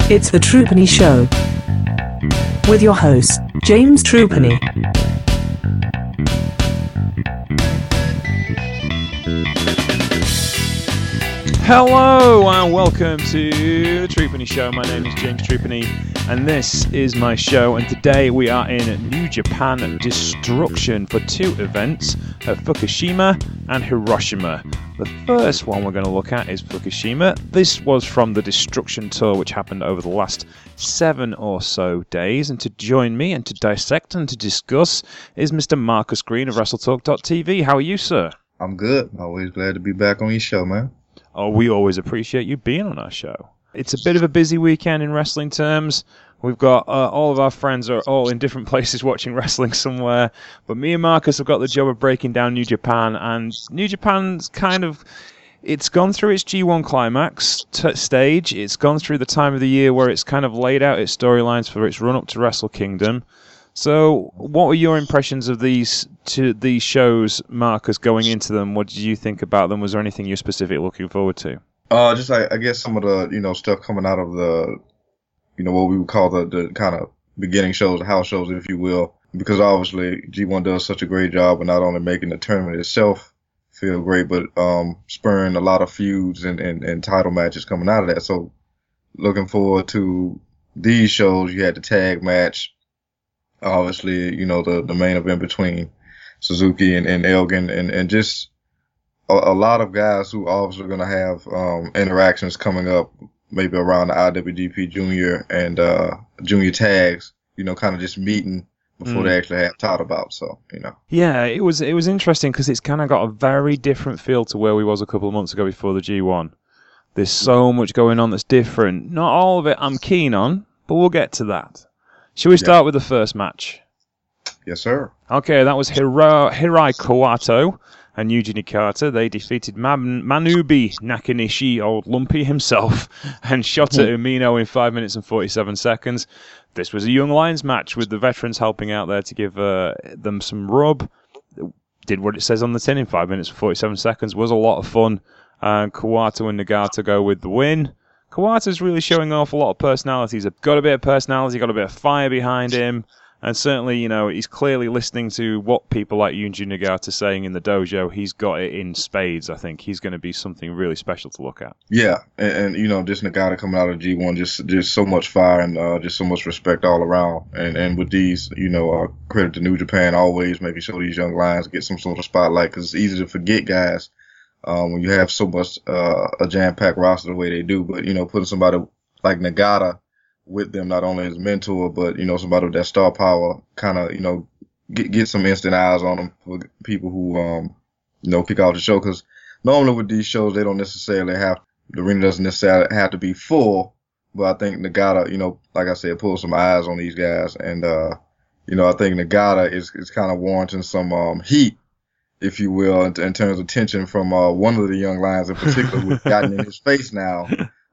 It's the Trupany Show with your host, James Trupany. Hello and welcome to the Trupany Show. My name is James Trupany and this is my show, and today we are in New Japan Destruction for two events at Fukushima and Hiroshima. The first one we're going to look at is Fukushima. This was from the Destruction Tour, which happened over the last 7 or so days, and to join me and to dissect and to discuss is Mr. Marcus Green of WrestleTalk.tv. How are you, sir? I'm good. Always glad to be back on your show, man. Oh, we always appreciate you being on our show. It's a bit of a busy weekend in wrestling terms. We've got all of our friends are all in different places watching wrestling somewhere. But me and Marcus have got the job of breaking down New Japan. And New Japan's it's gone through its G1 climax stage. It's gone through the time of the year where it's kind of laid out its storylines for its run up to Wrestle Kingdom. So, what were your impressions of these shows, Marcus, going into them? What did you think about them? Was there anything you're specifically looking forward to? Just I guess some of the stuff coming out of the what we would call the kind of beginning shows, the house shows, if you will, because obviously G1 does such a great job of not only making the tournament itself feel great, but spurring a lot of feuds and title matches coming out of that. So, looking forward to these shows. You had the tag match. Obviously, the main event between Suzuki and Elgin, and just a lot of guys who obviously are going to have interactions coming up, maybe around the IWGP Junior and Junior tags, kind of just meeting before they actually have title bouts. So, Yeah, it was interesting because it's kind of got a very different feel to where we was a couple of months ago before the G1. There's so much going on that's different. Not all of it I'm keen on, but we'll get to that. Shall we start with the first match? Yes, sir. Okay, that was Hirai Kawato and Yuji Nakata. They defeated Manubi Nakanishi, old Lumpy himself, and Shota Umino in 5 minutes and 47 seconds. This was a Young Lions match with the veterans helping out there to give them some rub. Did what it says on the tin in 5 minutes and 47 seconds. Was a lot of fun. And Kawato and Nagata go with the win. Kawata's really showing off a lot of personality. He's got a bit of personality, got a bit of fire behind him, and certainly, he's clearly listening to what people like Yuji Nagata are saying in the dojo. He's got it in spades, I think. He's going to be something really special to look at. Yeah, and just Nagata coming out of G1, just so much fire and just so much respect all around. And with these, credit to New Japan, always making sure these young lions get some sort of spotlight, because it's easy to forget guys when you have so much a jam-packed roster the way they do. But putting somebody like Nagata with them, not only as mentor, but somebody with that star power, kind of get some instant eyes on them for people who kick off the show. Because normally with these shows, they don't necessarily have the arena doesn't necessarily have to be full. But I think Nagata, like I said, pull some eyes on these guys, and I think Nagata is kind of warranting some heat, if you will, in terms of tension from one of the young lions in particular, who's gotten in his face now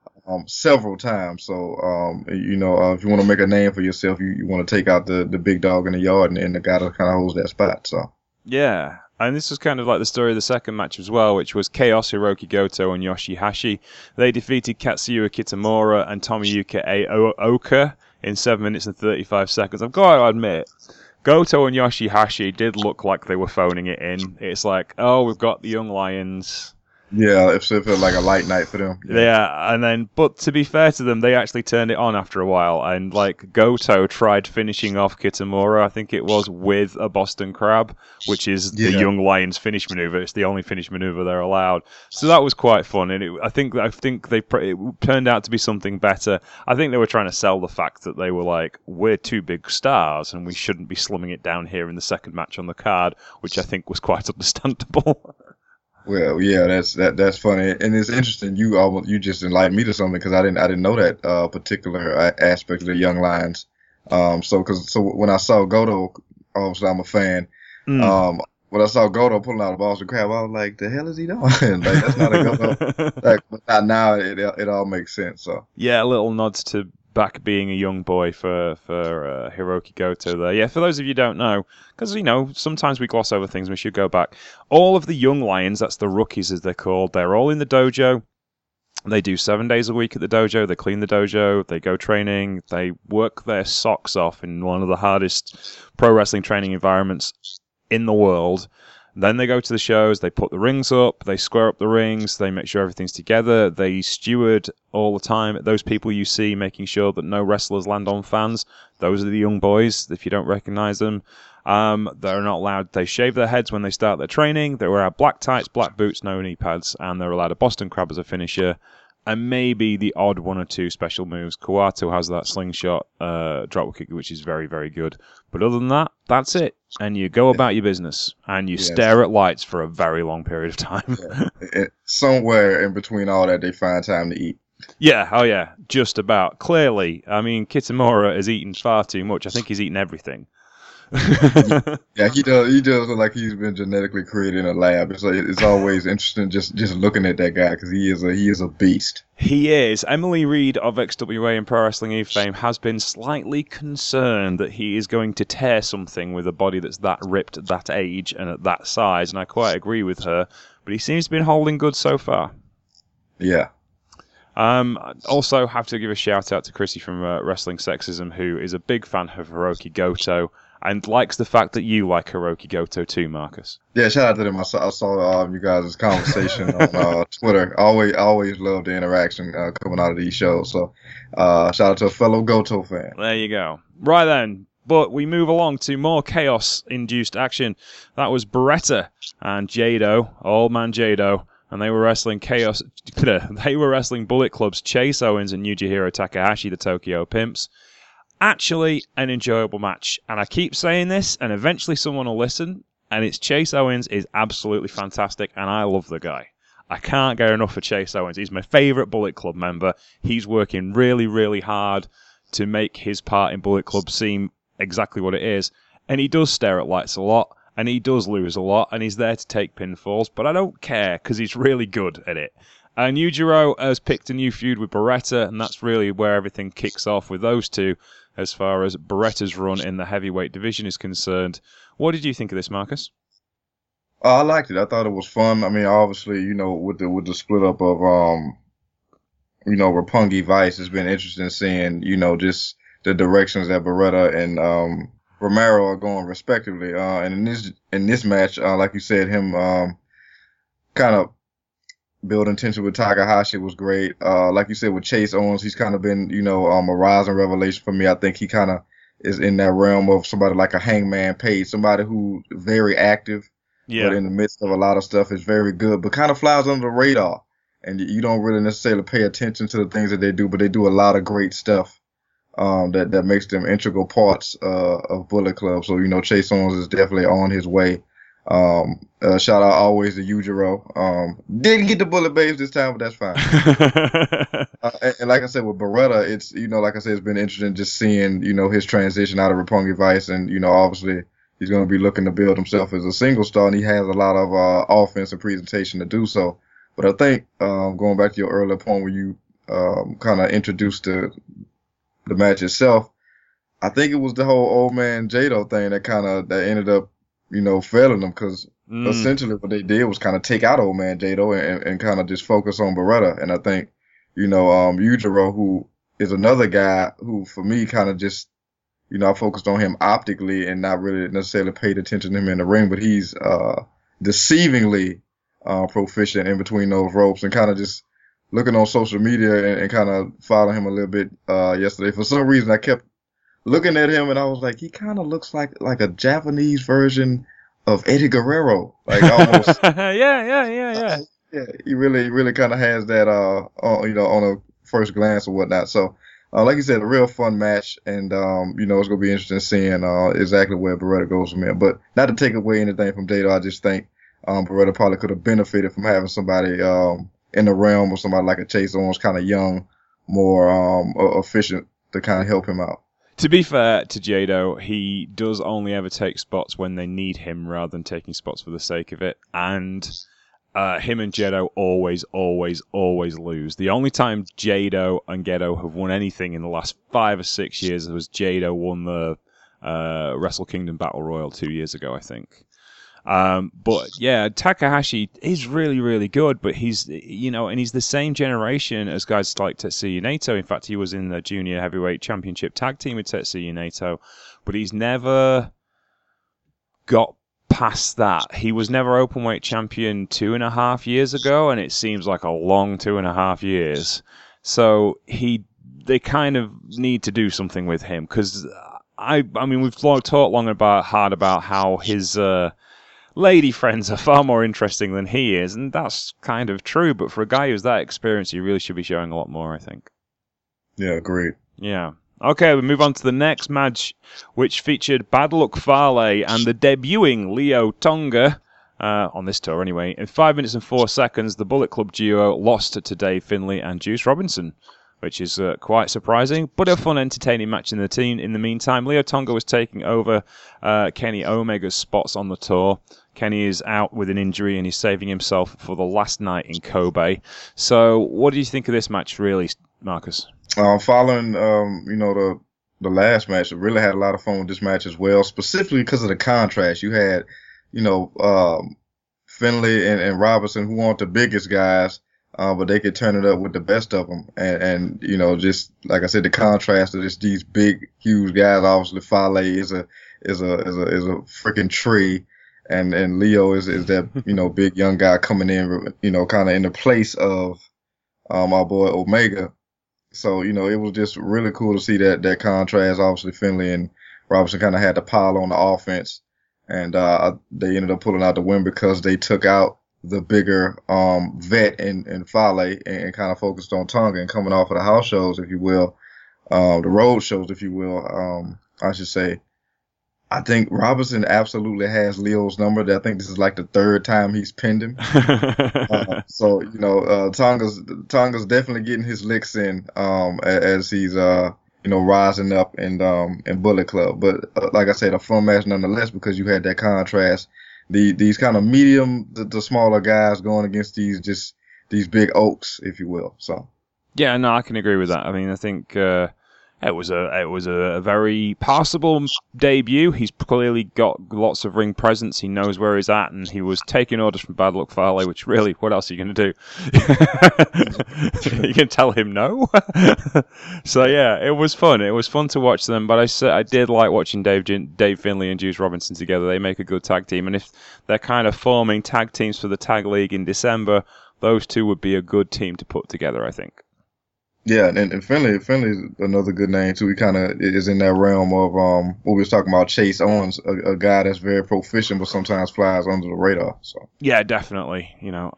several times. So, if you want to make a name for yourself, you want to take out the big dog in the yard, and the guy that kind of holds that spot. So, yeah. And this was kind of like the story of the second match as well, which was Chaos, Hiroki Goto, and Yoshihashi. They defeated Katsuya Kitamura and Tomoyuki Oka in 7 minutes and 35 seconds. I've got to admit, Goto and Yoshihashi did look like they were phoning it in. It's like, oh, we've got the Young Lions. Yeah, it felt like a light night for them. Yeah, but to be fair to them, they actually turned it on after a while, and Goto tried finishing off Kitamura, I think it was, with a Boston Crab, which is the Young Lions finish maneuver. It's the only finish maneuver they're allowed. So that was quite fun, and I think it turned out to be something better. I think they were trying to sell the fact that they were like, we're two big stars, and we shouldn't be slumming it down here in the second match on the card, which I think was quite understandable. Well, yeah, that's funny, and it's interesting. You just enlightened me to something, because I didn't know that particular aspect of the Young Lions. So when I saw Goto, obviously I'm a fan. When I saw Goto pulling out a Boston Crab, I was like, "The hell is he doing? That's not a Goto." But now it all makes sense. So yeah, a little nods to back being a young boy for Hiroki Goto there. Yeah, for those of you who don't know, because, sometimes we gloss over things, we should go back. All of the young lions, that's the rookies as they're called, they're all in the dojo. They do 7 days a week at the dojo. They clean the dojo. They go training. They work their socks off in one of the hardest pro wrestling training environments in the world. Then they go to the shows. They put the rings up. They square up the rings. They make sure everything's together. They steward all the time. Those people you see making sure that no wrestlers land on fans, those are the young boys, if you don't recognize them. They're not allowed, they shave their heads when they start their training. They wear black tights, black boots, no knee pads, and they're allowed a Boston Crab as a finisher, and maybe the odd one or two special moves. Kawato has that slingshot drop kick, which is very, very good. But other than that, that's it. And you go about your business, and you stare at lights for a very long period of time. Somewhere in between all that, they find time to eat. Yeah, oh yeah, just about. Clearly, I mean, Kitamura has eaten far too much. I think he's eaten everything. Yeah, he does look like he's been genetically created in a lab. It's always interesting just looking at that guy because he is a beast. He is. Emily Reed of XWA and Pro Wrestling Eve fame has been slightly concerned that he is going to tear something with a body that's that ripped at that age and at that size, and I quite agree with her. But he seems to be holding good so far. Yeah. Also have to give a shout out to Chrissy from Wrestling Sexism, who is a big fan of Hiroki Goto and likes the fact that you like Hiroki Goto too, Marcus. Yeah, shout out to them. I saw you guys' conversation on Twitter. Always love the interaction coming out of these shows. So shout out to a fellow Goto fan. There you go. Right then. But we move along to more chaos-induced action. That was Beretta and Jado, old man Jado, and they were wrestling They were wrestling Bullet Club's Chase Owens and Yujihiro Takahashi, the Tokyo Pimps. Actually, an enjoyable match. And I keep saying this, and eventually someone will listen, and it's Chase Owens is absolutely fantastic, and I love the guy. I can't get enough of Chase Owens. He's my favourite Bullet Club member. He's working really, really hard to make his part in Bullet Club seem exactly what it is. And he does stare at lights a lot, and he does lose a lot, and he's there to take pinfalls, but I don't care, because he's really good at it. And Yujiro has picked a new feud with Beretta, and that's really where everything kicks off with those two, as far as Beretta's run in the heavyweight division is concerned. What did you think of this, Marcus? I liked it. I thought it was fun. I mean, obviously, with the split up of Roppongi Vice, it's been interesting seeing, just the directions that Beretta and Romero are going respectively. And in this match, like you said, him kind of building tension with Takahashi was great. Like you said, with Chase Owens, he's kind of been, a rising revelation for me. I think he kind of is in that realm of somebody like a Hangman Page, somebody who's very active, but in the midst of a lot of stuff is very good, but kind of flies under the radar. And you don't really necessarily pay attention to the things that they do, but they do a lot of great stuff that makes them integral parts of Bullet Club. So, Chase Owens is definitely on his way. Shout out always to Yujiro. Didn't get the Bullet Babes this time, but that's fine. And like I said, with Beretta, it's, like I said, it's been interesting just seeing, his transition out of Roppongi Vice. And, obviously he's going to be looking to build himself as a single star, and he has a lot of offense and presentation to do so. But I think, going back to your earlier point where you kind of introduced the match itself, I think it was the whole old man Jado thing that ended up, failing them, because essentially what they did was kind of take out old man Jado and kind of just focus on Beretta. And I think, Yujiro, who is another guy who for me kind of just, I focused on him optically and not really necessarily paid attention to him in the ring, but he's deceivingly proficient in between those ropes, and kind of just looking on social media and kind of following him a little bit yesterday. For some reason, I kept looking at him and I was like, he kind of looks like a Japanese version of Eddie Guerrero, like almost. Yeah. Yeah, he really kind of has that, on a first glance or whatnot. So, like you said, a real fun match, and it's gonna be interesting seeing exactly where Beretta goes from here. But not to take away anything from Jado, I just think Beretta probably could have benefited from having somebody in the realm of somebody like a Chase Owens, kind of young, more efficient, to kind of help him out. To be fair to Jado, he does only ever take spots when they need him rather than taking spots for the sake of it. And him and Jado always lose. The only time Jado and Gedo have won anything in the last 5 or 6 years was Jado won the Wrestle Kingdom Battle Royal 2 years ago, I think. But yeah, Takahashi is really, really good, but he's, and he's the same generation as guys like Tetsuya Naito. In fact, he was in the Junior Heavyweight Championship tag team with Tetsuya Naito, but he's never got past that. He was never openweight champion 2.5 years ago, and it seems like a long 2.5 years. So they kind of need to do something with him, because I mean, we've talked long about how his lady friends are far more interesting than he is, and that's kind of true. But for a guy who's that experienced, he really should be showing a lot more, I think. Yeah, agreed. Yeah. Okay, we move on to the next match, which featured Bad Luck Fale and the debuting Leo Tonga, on this tour anyway. In 5 minutes and 4 seconds, the Bullet Club duo lost to Dave Finlay and Juice Robinson, which is quite surprising, but a fun, entertaining match in the team. In the meantime, Leo Tonga was taking over Kenny Omega's spots on the tour. Kenny is out with an injury, and he's saving himself for the last night in Kobe. So, what do you think of this match, really, Marcus? Following, the last match, I really had a lot of fun with this match as well, specifically because of the contrast. You had, Finlay and Robinson, who aren't the biggest guys, but they could turn it up with the best of them. And just like I said, the contrast of just these big, huge guys. Obviously, Fale is a freaking tree. And Leo is that, big young guy coming in, kind of in the place of, our boy Omega. So, it was just really cool to see that contrast. Obviously, Finlay and Robinson kind of had to pile on the offense, and they ended up pulling out the win because they took out the bigger vet in Fale and kind of focused on Tonga, and coming off of the house shows, if you will, the road shows, if you will, I should say. I think Robinson absolutely has Leo's number. I think this is like the third time he's pinned him. So, Tonga's definitely getting his licks in as he's rising up in Bullet Club. But like I said, a fun match nonetheless, because you had that contrast. These kind of medium, the smaller guys going against these big oaks, if you will. So yeah, no, I can agree with that. I mean, I think it was a very passable debut. He's clearly got lots of ring presence. He knows where he's at, and he was taking orders from Bad Luck Fale, which really, what else are you going to do? You can tell him no? So yeah, it was fun. It was fun to watch them, but I did like watching Dave Finlay and Juice Robinson together. They make a good tag team, and if they're kind of forming tag teams for the Tag League in December, those two would be a good team to put together, I think. Yeah, and Finley's another good name too. He kind of is in that realm of what we was talking about, Chase Owens, a guy that's very proficient but sometimes flies under the radar. So yeah, definitely.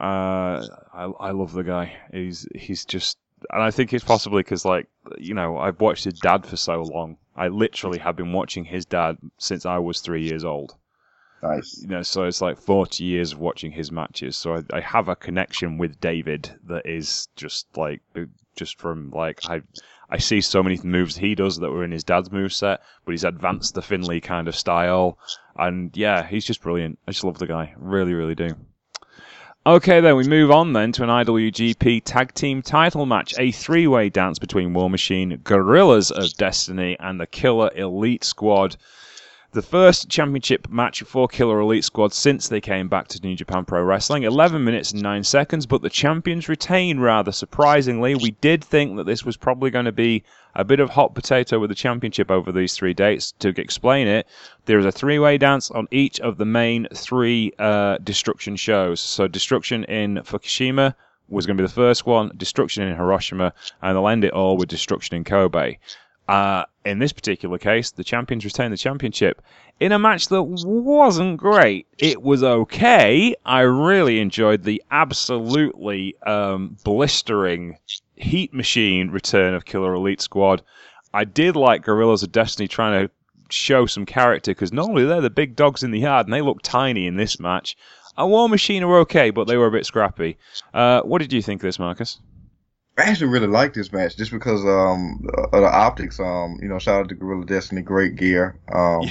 I love the guy. He's just, and I think it's possibly because I've watched his dad for so long. I literally have been watching his dad since I was 3 years old. Nice. So it's like 40 years of watching his matches. So I have a connection with David that is just from I see so many moves he does that were in his dad's moveset, but he's advanced the Finlay kind of style. And yeah, he's just brilliant. I just love the guy. Really, really do. Okay, then we move on then to an IWGP Tag Team title match. A three-way dance between War Machine, Guerrillas of Destiny, and the Killer Elite Squad. The first championship match for Killer Elite Squad since they came back to New Japan Pro Wrestling. 11 minutes and 9 seconds, but the champions retain rather surprisingly. We did think that this was probably going to be a bit of hot potato with the championship over these 3 dates. To explain it, there is a three-way dance on each of the main 3 Destruction shows. So Destruction in Fukushima was going to be the first one, Destruction in Hiroshima, and they'll end it all with Destruction in Kobe. In this particular case, the champions retained the championship in a match that wasn't great. It was okay. I really enjoyed the absolutely blistering heat machine return of Killer Elite Squad. I did like Guerrillas of Destiny trying to show some character, because normally they're the big dogs in the yard, and they look tiny in this match. War Machine were okay, but they were a bit scrappy. What did you think of this, Marcus? I actually really like this match just because of the optics. Shout out to Gorilla Destiny, great gear. And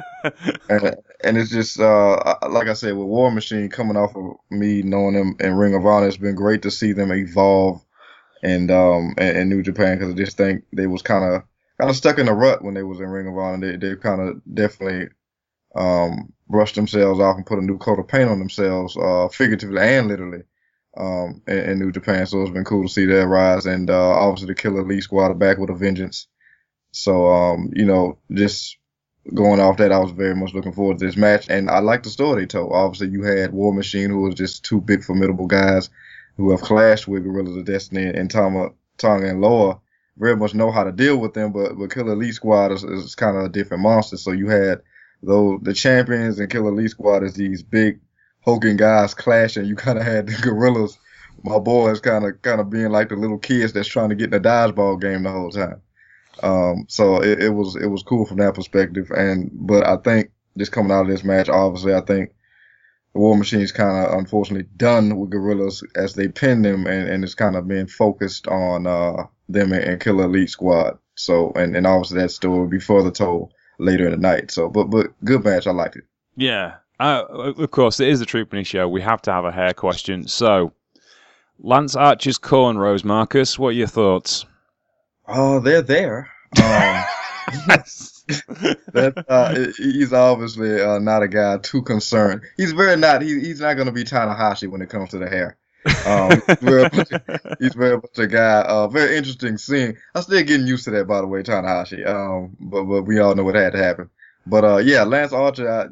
it's just like I said, with War Machine coming off of me knowing them in Ring of Honor, it's been great to see them evolve in New Japan, because I just think they was kind of stuck in a rut when they was in Ring of Honor. They kind of definitely brushed themselves off and put a new coat of paint on themselves, figuratively and literally, in New Japan. So it's been cool to see their rise, and obviously the Killer Elite Squad are back with a vengeance. So, just going off that, I was very much looking forward to this match, and I like the story they told. Obviously, you had War Machine, who was just two big, formidable guys who have clashed with Guerrillas of Destiny, and Tonga and Loa very much know how to deal with them, but Killer Elite Squad is kind of a different monster. So you had the champions and Killer Elite Squad as these big, hulking guys clashing. You kind of had the Guerrillas, my boys, kind of being like the little kids that's trying to get in a dodgeball game the whole time. So it was cool from that perspective. But I think just coming out of this match, obviously, I think the War Machine's kind of unfortunately done with Guerrillas as they pinned them, and it's kind of been focused on them and Killer Elite Squad. So and obviously that story will be further told later in the night. So but good match, I liked it. Yeah, of course it is the True Penny Show. We have to have a hair question. So Lance Archer's cornrows, Marcus. What are your thoughts? Oh, they're there. He's obviously not a guy too concerned. He's very not. He's not going to be Tanahashi when it comes to the hair. He's very much a guy. Very interesting scene. I'm still getting used to that, by the way, Tanahashi. But we all know what had to happen. But yeah, Lance Archer.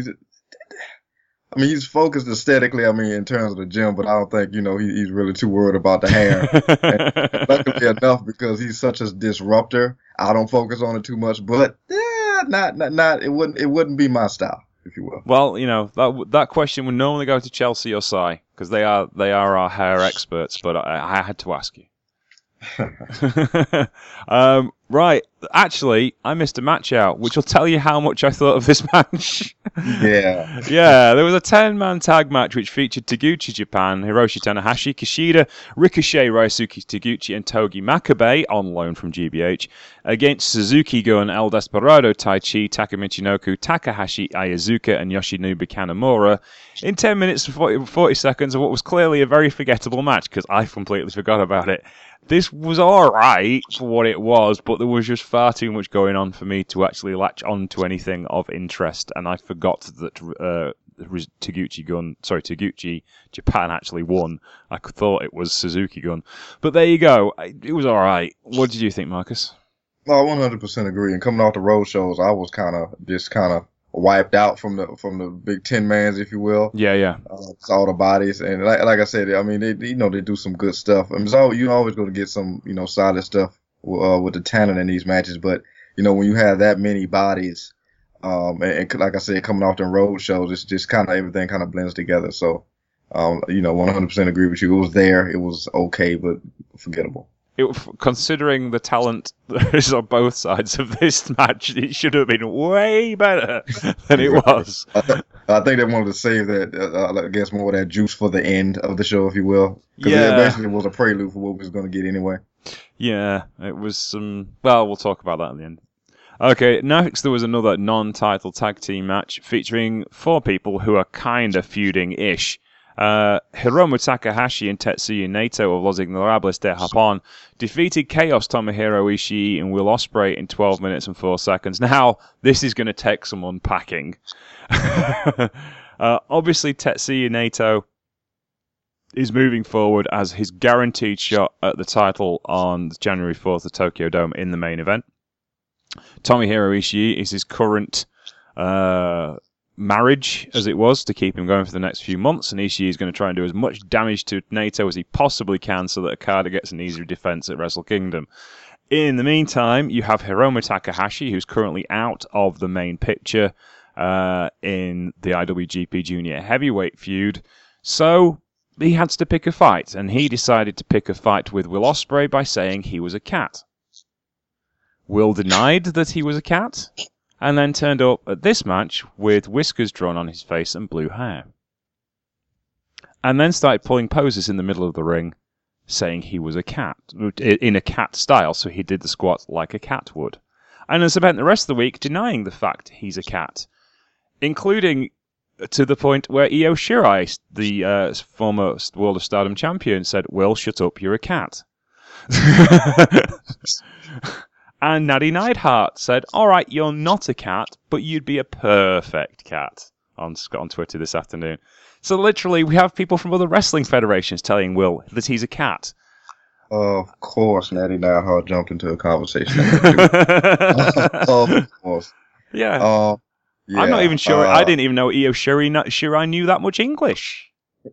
He's focused aesthetically. In terms of the gym, but I don't think he's really too worried about the hair. And luckily enough, because he's such a disruptor, I don't focus on it too much. But not. It wouldn't be my style, if you will. Well, that question would normally go to Chelsea or Sai because they are our hair experts. But I had to ask you. Right. Actually, I missed a match out, which will tell you how much I thought of this match. Yeah. Yeah, there was a 10-man tag match which featured Taguchi Japan, Hiroshi Tanahashi, Kishida, Ricochet, Ryosuke Taguchi, and Togi Makabe, on loan from GBH, against Suzuki Gun, El Desperado, Taichi, Taka Michinoku, Takahashi, Ayazuka, and Yoshinobu Kanemaru, in 10 minutes and 40 seconds of what was clearly a very forgettable match, because I completely forgot about it. This was alright for what it was, but there was just far too much going on for me to actually latch on to anything of interest, and I forgot that Taguchi Japan actually won. I thought it was Suzuki Gun. But there you go. It was alright. What did you think, Marcus? Well, I 100% agree. And coming off the road shows, I was kind of wiped out from the big 10 mans, if you will. Yeah. Saw the bodies, and like I said, they do some good stuff. So you're always going to get some solid stuff with the talent in these matches. But when you have that many bodies, and like I said, coming off the road shows, it's just kind of everything kind of blends together. So 100% agree with you. It was there. It was okay, but forgettable. Considering the talent that is on both sides of this match, it should have been way better than it was. I think they wanted to save that, I guess, more of that juice for the end of the show, if you will. Because it basically was a prelude for what we was going to get anyway. Yeah, it was some... Well, we'll talk about that at the end. Okay, next there was another non-title tag team match featuring 4 people who are kind of feuding-ish. Hiromu Takahashi and Tetsuya Naito of Los Ignorables de Japón defeated Chaos Tomohiro Ishii and Will Ospreay in 12 minutes and 4 seconds. Now, this is going to take some unpacking. Obviously, Tetsuya Naito is moving forward as his guaranteed shot at the title on January 4th at Tokyo Dome in the main event. Tomohiro Ishii is his current marriage, as it was, to keep him going for the next few months, and Ishii is going to try and do as much damage to Naito as he possibly can so that Okada gets an easier defense at Wrestle Kingdom. In the meantime, you have Hiromu Takahashi, who's currently out of the main picture in the IWGP Junior Heavyweight feud, so he had to pick a fight, and he decided to pick a fight with Will Ospreay by saying he was a cat. Will denied that he was a cat, and then turned up at this match with whiskers drawn on his face and blue hair. And then started pulling poses in the middle of the ring, saying he was a cat, in a cat style, so he did the squat like a cat would. And has spent the rest of the week denying the fact he's a cat, including to the point where Io Shirai, the former World of Stardom champion, said, "Will, shut up, you're a cat." And Natty Neidhart said, all right, you're not a cat, but you'd be a perfect cat on Twitter this afternoon. So literally, we have people from other wrestling federations telling Will that he's a cat. Of course, Natty Neidhart jumped into a conversation. Of course. Yeah. Yeah. I'm not even sure. I didn't even know Io Shirai knew that much English.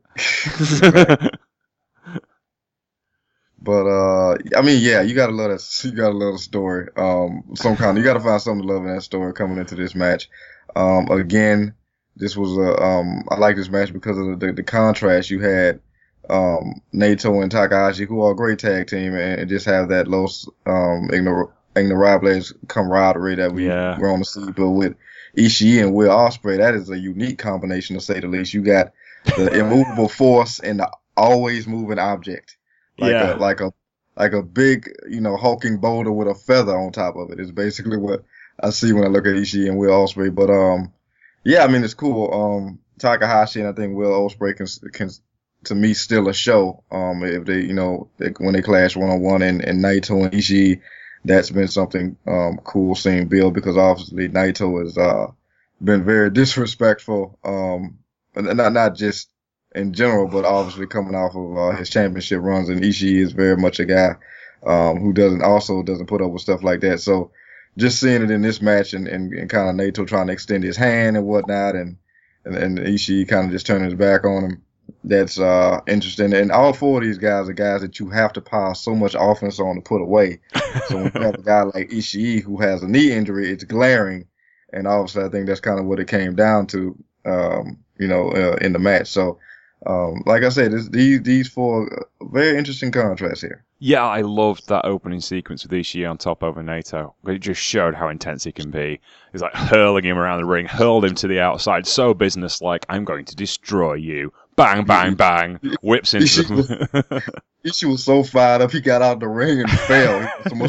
But I mean, yeah, you gotta love that. You gotta love the story. You gotta find something to love in that story coming into this match. Again, this was I like this match because of the contrast you had. Naito and Takahashi, who are a great tag team, and just have that Los Ignorables camaraderie that we're on to see. But with Ishii and Will Ospreay, that is a unique combination to say the least. You got the immovable force and the always moving object. Like a big, hulking boulder with a feather on top of it is basically what I see when I look at Ishii and Will Ospreay. But yeah, I mean it's cool. Takahashi and I think Will Ospreay can to me steal a show. If they, when they clash 1-on-1 and Naito and Ishii, that's been something cool seeing Bill, because obviously Naito has been very disrespectful. And not just in general, but obviously coming off of his championship runs, and Ishii is very much a guy who doesn't put up with stuff like that. So just seeing it in this match and kind of Naito trying to extend his hand and whatnot, and Ishii kind of just turning his back on him, that's interesting. And all four of these guys are guys that you have to pile so much offense on to put away. So when you have a guy like Ishii who has a knee injury, it's glaring, and obviously I think that's kind of what it came down to, in the match. So like I said, these four very interesting contrasts here. Yeah, I loved that opening sequence with Ishii on top over Naito. It just showed how intense he can be. He's like hurling him around the ring, hurled him to the outside, so businesslike. I'm going to destroy you. Bang, bang, bang. Whips into the... Ishii was so fired up, he got out of the ring and fell.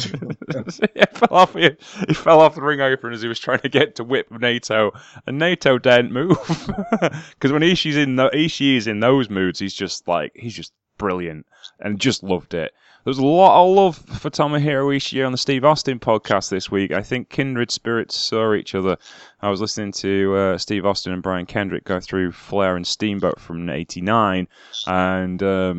He fell off the ring apron as he was trying to get to whip Naito, and Naito didn't move. Because when Ishii is in those moods, he's just brilliant, and just loved it. There was a lot of love for Tomohiro Ishii on the Steve Austin podcast this week. I think kindred spirits saw each other. I was listening to Steve Austin and Brian Kendrick go through Flair and Steamboat from '89, and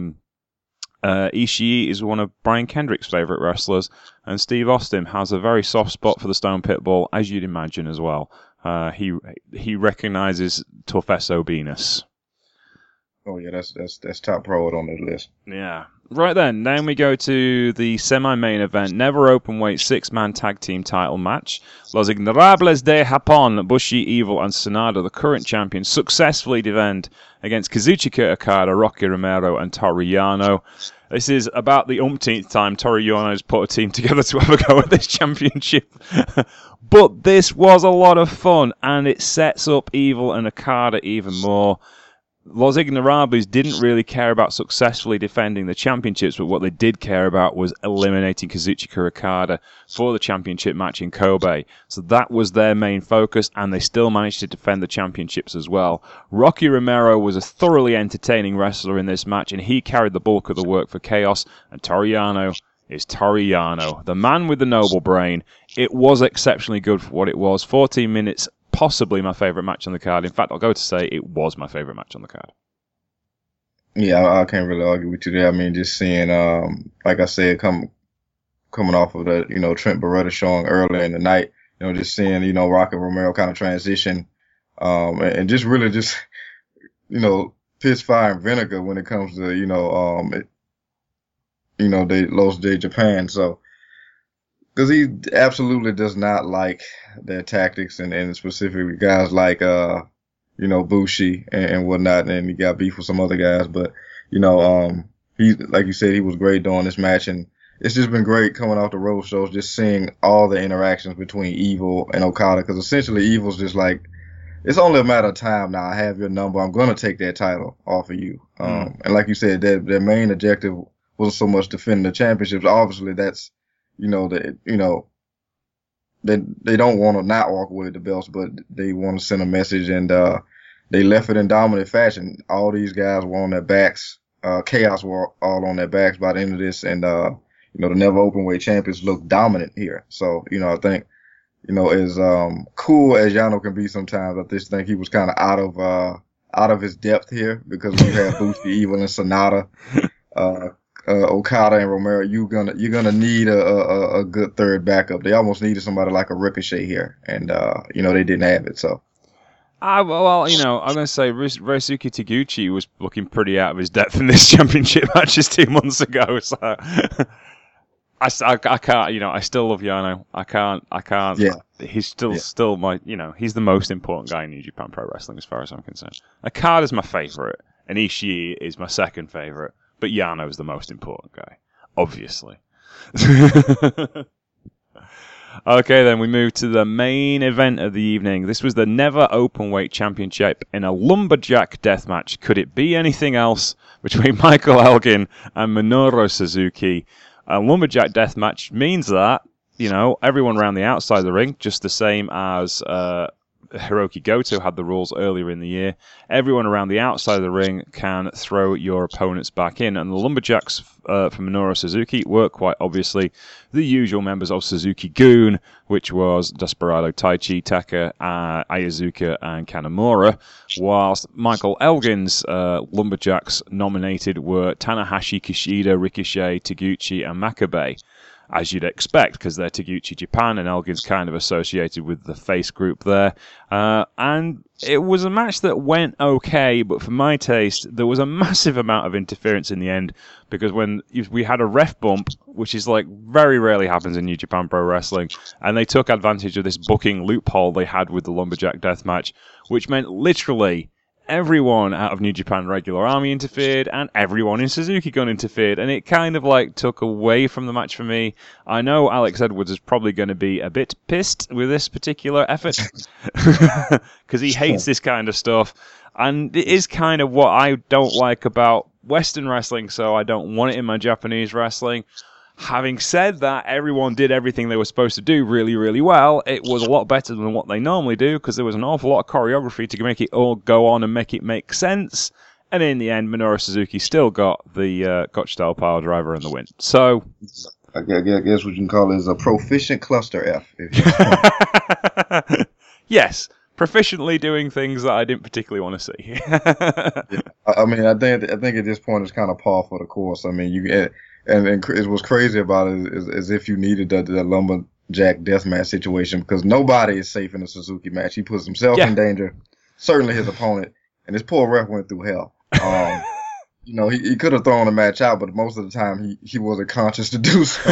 Ishii is one of Brian Kendrick's favourite wrestlers, and Steve Austin has a very soft spot for the Stone Pitbull, as you'd imagine as well. He recognises Tough SOB-ness. Oh yeah, that's top pro on the list. Yeah. Right then we go to the semi-main event, never openweight 6-man tag team title match. Los Ignorables de Japón, Bushi, Evil, and Sanada, the current champions, successfully defend against Kazuchika Okada, Rocky Romero, and Toru Yano. This is about the umpteenth time Toru Yano has put a team together to have a go at this championship. But this was a lot of fun, and it sets up Evil and Okada even more. Los Ignorables didn't really care about successfully defending the championships, but what they did care about was eliminating Kazuchika Okada for the championship match in Kobe. So that was their main focus, and they still managed to defend the championships as well. Rocky Romero was a thoroughly entertaining wrestler in this match, and he carried the bulk of the work for Chaos, and Toru Yano is Toru Yano, the man with the noble brain. It was exceptionally good for what it was. 14 minutes, possibly my favourite match on the card. In fact, I'll go to say it was my favourite match on the card. Yeah, I can't really argue with you there. I mean, just seeing, like I said, coming off of the, Trent Beretta showing earlier in the night, just seeing, Rocky Romero kind of transition, and just really just, piss, fire, and vinegar when it comes to, they lost Japan. So, because he absolutely does not like their tactics, and specifically guys like, Bushi and whatnot, and he got beef with some other guys. But, he, like you said, he was great during this match, and it's just been great coming off the road shows, just seeing all the interactions between Evil and Okada, because essentially Evil's just like, it's only a matter of time now. I have your number. I'm going to take that title off of you. And like you said, their main objective wasn't so much defending the championships. Obviously, that's, they don't want to not walk away with the belts, but they want to send a message, and they left it in dominant fashion. All these guys were on their backs. Chaos were all on their backs by the end of this, and the never open weight champions look dominant here. So, I think, as cool as Yano can be sometimes, I just think he was kind of out of his depth here, because when you have Bushi, Evil, and Sonata, Okada and Romero, you're gonna need a good third backup. They almost needed somebody like a Ricochet here, and they didn't have it. So. Well, I'm going to say Ryosuke Taguchi was looking pretty out of his depth in this championship match just 2 months ago. So I can't, I still love Yano. I can't. Yeah. He's still my, he's the most important guy in New Japan Pro Wrestling as far as I'm concerned. Okada's my favorite, and Ishii is my second favorite, but Yano's the most important guy, obviously. Okay, then we move to the main event of the evening. This was the Never Openweight Championship in a lumberjack death match. Could it be anything else between Michael Elgin and Minoru Suzuki? A lumberjack death match means that, everyone around the outside of the ring, just the same as Hiroki Goto had the rules earlier in the year. Everyone around the outside of the ring can throw your opponents back in, and the lumberjacks for Minoru Suzuki were quite obviously the usual members of Suzuki-gun, which was Desperado, Taichi, Taka, Ayazuka, and Kanemaru, whilst Michael Elgin's lumberjacks nominated were Tanahashi, Kushida, Ricochet, Taguchi, and Makabe. As you'd expect, because they're Taguchi Japan, and Elgin's kind of associated with the face group there. And it was a match that went okay, but for my taste, there was a massive amount of interference in the end, because when we had a ref bump, which is like very rarely happens in New Japan Pro Wrestling, and they took advantage of this booking loophole they had with the Lumberjack Death match, which meant literally everyone out of New Japan Regular Army interfered, and everyone in Suzuki-gun interfered, and it kind of took away from the match for me. I know Alex Edwards is probably going to be a bit pissed with this particular effort, because he hates this kind of stuff, and it is kind of what I don't like about Western wrestling, so I don't want it in my Japanese wrestling. Having said that, everyone did everything they were supposed to do really, really well. It was a lot better than what they normally do, because there was an awful lot of choreography to make it all go on and make it make sense. And in the end, Minoru Suzuki still got the Gotch-style power driver and the win. So, I guess what you can call it is a proficient cluster F. Yes, proficiently doing things that I didn't particularly want to see. Yeah. I mean, I think at this point it's kind of par for the course. I mean, you. And what's crazy about it is if you needed the lumberjack deathmatch situation, because nobody is safe in a Suzuki match. He puts himself in danger, certainly his opponent, and this poor ref went through hell. He could have thrown the match out, but most of the time he wasn't conscious to do so.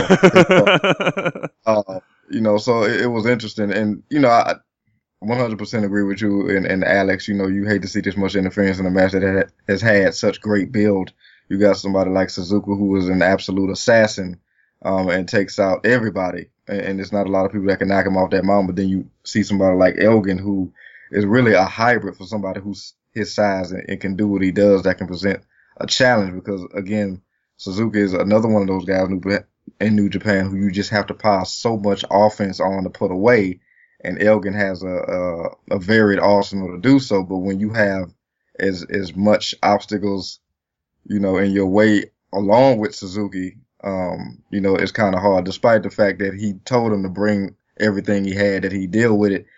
So it was interesting, and I 100% agree with you and Alex. You hate to see this much interference in a match that has had such great build. You got somebody like Suzuki who is an absolute assassin, and takes out everybody. And there's not a lot of people that can knock him off that mountain. But then you see somebody like Elgin, who is really a hybrid for somebody who's his size and can do what he does, that can present a challenge. Because again, Suzuki is another one of those guys in New Japan who you just have to pile so much offense on to put away. And Elgin has a varied arsenal to do so. But when you have as much obstacles in your way along with Suzuki, it's kind of hard, despite the fact that he told him to bring everything he had, that he deal with it.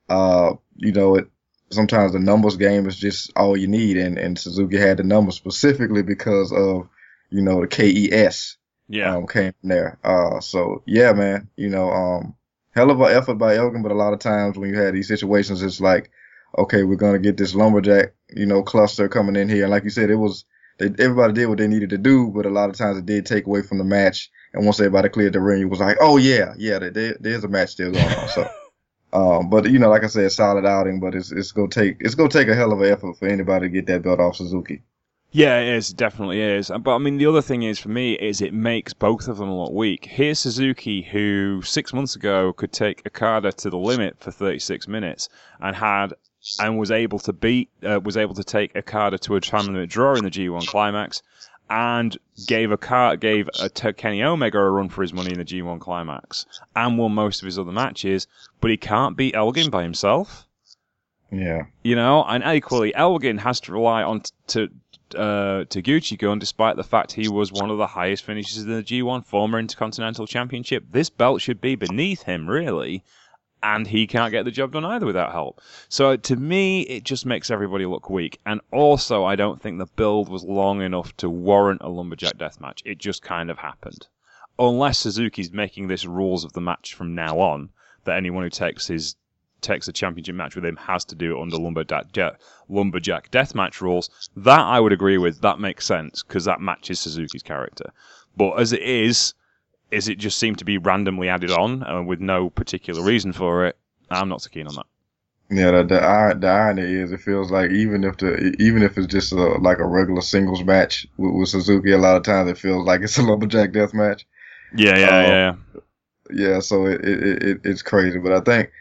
Sometimes the numbers game is just all you need, and Suzuki had the numbers specifically because of, the KES. Yeah. Came from there. So yeah, man, hell of an effort by Elgin, but a lot of times when you have these situations, it's like, okay, we're going to get this lumberjack, cluster coming in here. And like you said, everybody did what they needed to do, but a lot of times it did take away from the match. And once everybody cleared the ring, it was like, oh yeah, there's a match still going on. So, but like I said, solid outing, but it's gonna take a hell of an effort for anybody to get that belt off Suzuki. Yeah, it is. It definitely is. But I mean, the other thing is for me is it makes both of them a lot weak. Here's Suzuki, who 6 months ago could take Okada to the limit for 36 minutes and was able to take Okada to a time limit draw in the G1 Climax, and gave Kenny Omega a run for his money in the G1 Climax, and won most of his other matches, but he can't beat Elgin by himself. Yeah. And equally, Elgin has to rely on to Taguchi-gun, despite the fact he was one of the highest finishers in the G1, former Intercontinental Championship. This belt should be beneath him, really, and he can't get the job done either without help. So to me, it just makes everybody look weak. And also, I don't think the build was long enough to warrant a Lumberjack deathmatch. It just kind of happened. Unless Suzuki's making this rules of the match from now on, that anyone who takes a championship match with him has to do it under Lumberjack deathmatch rules. That I would agree with. That makes sense, because that matches Suzuki's character. But as it is it just seemed to be randomly added on with no particular reason for it. I'm not so keen on that. Yeah, the irony is, it feels like even if it's just like a regular singles match with Suzuki, a lot of times it feels like it's a Lumberjack death match. Yeah. Yeah, so it's crazy, but I think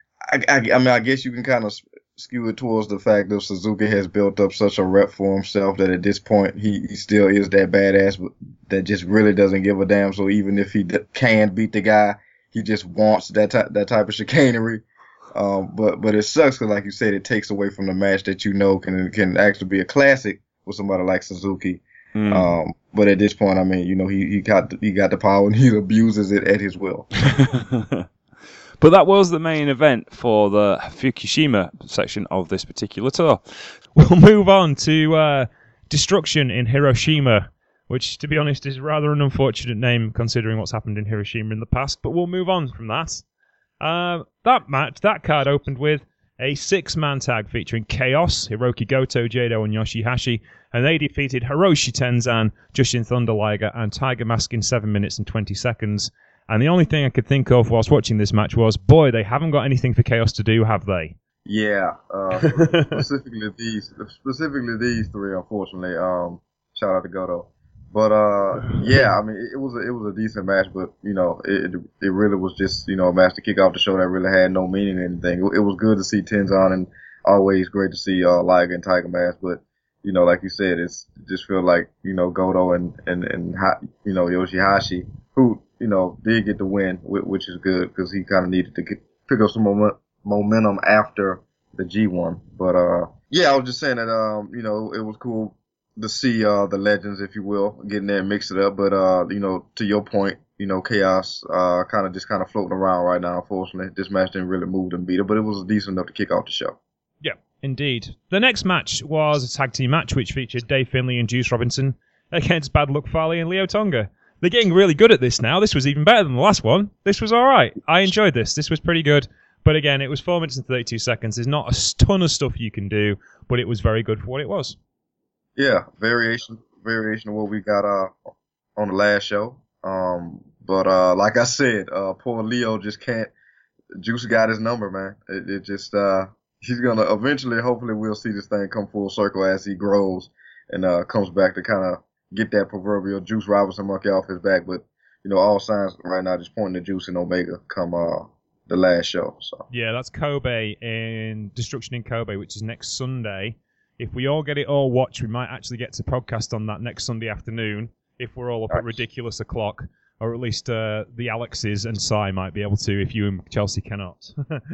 I guess you can kind of skew it towards the fact that Suzuki has built up such a rep for himself that at this point he still is that badass that just really doesn't give a damn. So even if he can beat the guy, he just wants that type of chicanery. But it sucks because, like you said, it takes away from the match that can actually be a classic with somebody like Suzuki. But at this point, I mean, he got the power and he abuses it at his will. But that was the main event for the Fukushima section of this particular tour. We'll move on to Destruction in Hiroshima, which, to be honest, is rather an unfortunate name considering what's happened in Hiroshima in the past, but we'll move on from that. That card opened with a 6-man tag featuring Chaos, Hiroki Goto, Jado, and Yoshihashi, and they defeated Hiroshi Tenzan, Jushin Thunder Liger, and Tiger Mask in 7 minutes and 20 seconds. And the only thing I could think of whilst watching this match was, boy, they haven't got anything for Chaos to do, have they? Yeah, specifically these three, unfortunately. Shout out to Goto. But yeah, I mean, it was a decent match, but it really was just a match to kick off the show that really had no meaning or anything. It was good to see Tenzan and always great to see Liger and Tiger Mask, but like you said, it just feel like Goto and Yoshihashi, who did get the win, which is good because he kind of needed to pick up some momentum after the G1. But yeah, I was just saying that it was cool to see the legends, if you will, getting there and mix it up. But to your point, Chaos kind of floating around right now. Unfortunately, this match didn't really move and beat it, but it was decent enough to kick off the show. Yeah, indeed. The next match was a tag team match which featured Dave Finlay and Juice Robinson against Bad Luck Fale and Leo Tonga. They're getting really good at this now. This was even better than the last one. This was all right. I enjoyed this. This was pretty good. But again, it was 4 minutes and 32 seconds. There's not a ton of stuff you can do, but it was very good for what it was. Yeah, variation of what we got on the last show. But like I said, poor Leo just can't. Juice got his number, man. It just he's gonna eventually. Hopefully, we'll see this thing come full circle as he grows and comes back to kind of get that proverbial Juice Robinson monkey off his back. But all signs right now just pointing to Juice and Omega come the last show. So yeah, that's Kobe in Destruction in Kobe, which is next Sunday. If we all get it all watched, we might actually get to podcast on that next Sunday afternoon if we're all up at ridiculous o'clock, or at least the Alexes and Sai might be able to if you and Chelsea cannot.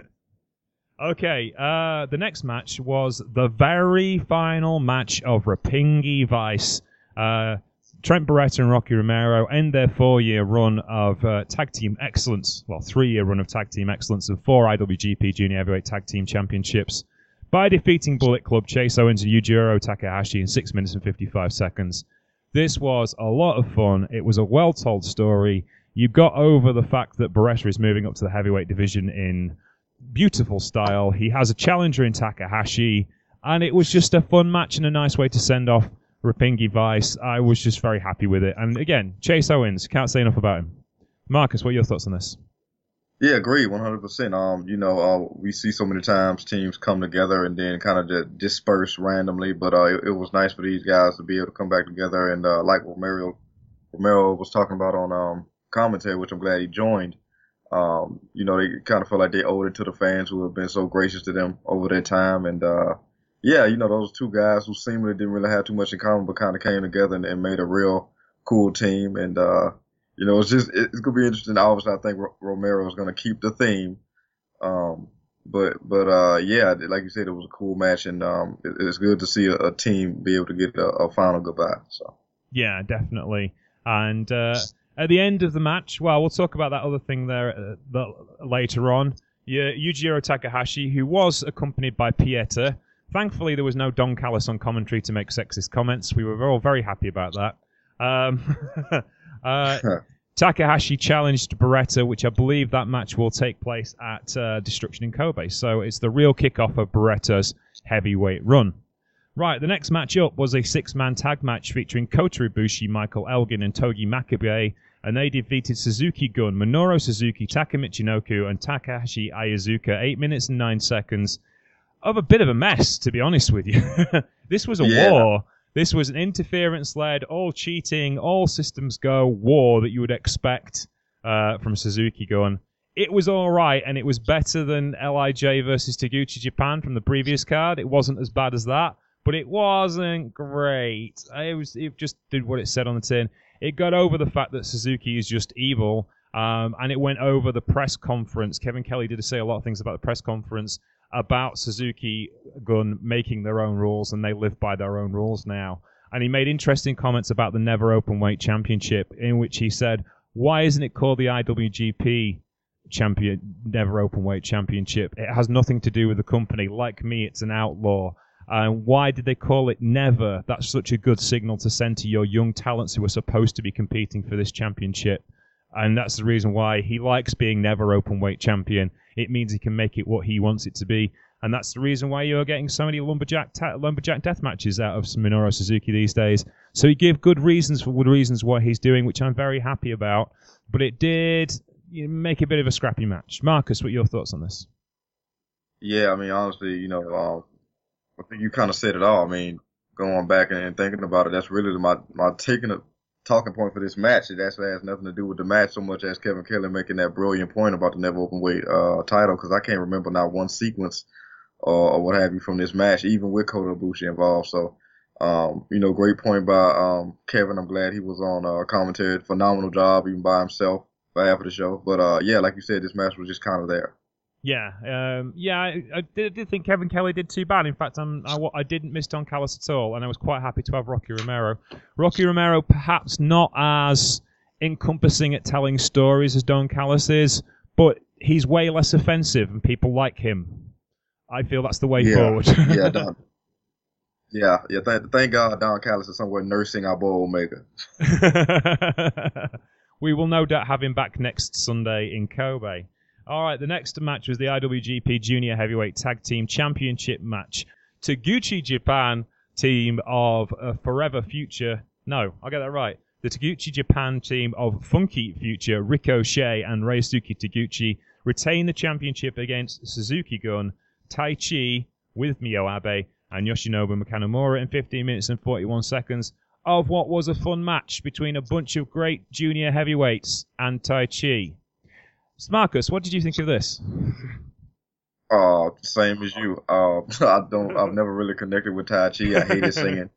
Okay, the next match was the very final match of Roppongi Vice. Trent Barretta and Rocky Romero end their 4-year run of tag team excellence, 3-year run of tag team excellence and 4 IWGP Junior Heavyweight Tag Team Championships by defeating Bullet Club, Chase Owens and Yujiro Takahashi in 6 minutes and 55 seconds. This was a lot of fun. It was a well-told story. You got over the fact that Barretta is moving up to the heavyweight division in beautiful style. He has a challenger in Takahashi, and it was just a fun match and a nice way to send off Roppongi Vice. I was just very happy with it. And again, Chase Owens, can't say enough about him. Marcus, what are your thoughts on this? Yeah, agree, 100%. We see so many times teams come together and then kind of disperse randomly, but it was nice for these guys to be able to come back together. And like Romero was talking about on commentary, which I'm glad he joined. They kind of feel like they owed it to the fans who have been so gracious to them over their time. And those two guys who seemingly didn't really have too much in common, but kind of came together and made a real cool team. And it's gonna be interesting. Obviously, I think Romero is gonna keep the theme. Yeah, like you said, it was a cool match, and it's good to see a team be able to get a final goodbye. So Yeah, definitely. And at the end of the match, well, we'll talk about that other thing there later on. Yeah, Yujiro Takahashi, who was accompanied by Pieta. Thankfully, there was no Don Callis on commentary to make sexist comments. We were all very happy about that. Takahashi challenged Beretta, which I believe that match will take place at Destruction in Kobe. So it's the real kickoff of Beretta's heavyweight run. Right, the next match up was a six-man tag match featuring Kota Ibushi, Michael Elgin, and Togi Makabe, and they defeated Suzuki Gun, Minoru Suzuki, Taka Michinoku, and Takahashi Ayazuka 8 minutes and 9 seconds of a bit of a mess, to be honest with you. This was a war. This was an interference-led, all cheating, all systems go war that you would expect from Suzuki Gun. It was all right, and it was better than LIJ versus Taguchi Japan from the previous card. It wasn't as bad as that, but it wasn't great. It just did what it said on the tin. It got over the fact that Suzuki is just evil, and it went over the press conference. Kevin Kelly did say a lot of things about the press conference about Suzuki Gun making their own rules, and they live by their own rules now. And he made interesting comments about the Never Openweight Championship, in which he said, why isn't it called the IWGP Never Openweight Championship? It has nothing to do with the company. Like me, it's an outlaw. Why did they call it Never? That's such a good signal to send to your young talents who are supposed to be competing for this championship. And that's the reason why he likes being Never Openweight Champion. It means he can make it what he wants it to be. And that's the reason why you're getting so many lumberjack death matches out of Minoru Suzuki these days. So he gave good reasons why he's doing, which I'm very happy about. But it did make a bit of a scrappy match. Marcus, what are your thoughts on this? Yeah, I mean, honestly, I think you kind of said it all. I mean, going back and thinking about it, that's really my talking point for this match. It actually has nothing to do with the match so much as Kevin Kelly making that brilliant point about the Never Openweight title, because I can't remember not one sequence or what have you from this match, even with Kota Ibushi involved. So, great point by Kevin. I'm glad he was on commentary. Phenomenal job, even by himself, by half of the show. But yeah, like you said, this match was just kind of there. Yeah, I did think Kevin Kelly did too bad. In fact, I didn't miss Don Callis at all, and I was quite happy to have Rocky Romero. Rocky Romero, perhaps not as encompassing at telling stories as Don Callis is, but he's way less offensive, and people like him. I feel that's the way forward. Thank God Don Callis is somewhere nursing our boy Omega. We will no doubt have him back next Sunday in Kobe. All right, the next match was the IWGP Junior Heavyweight Tag Team Championship match. Taguchi Japan team of Forever Future. No, I'll get that right. The Taguchi Japan team of Funky Future, Ricochet and Reisuke Taguchi retain the championship against Suzuki Gun, Tai Chi with Mio Abe, and Yoshinobu Makanomura in 15 minutes and 41 seconds of what was a fun match between a bunch of great junior heavyweights and Tai Chi. Marcus, what did you think of this? Same as you. I've never really connected with Tai Chi. I hate his singing.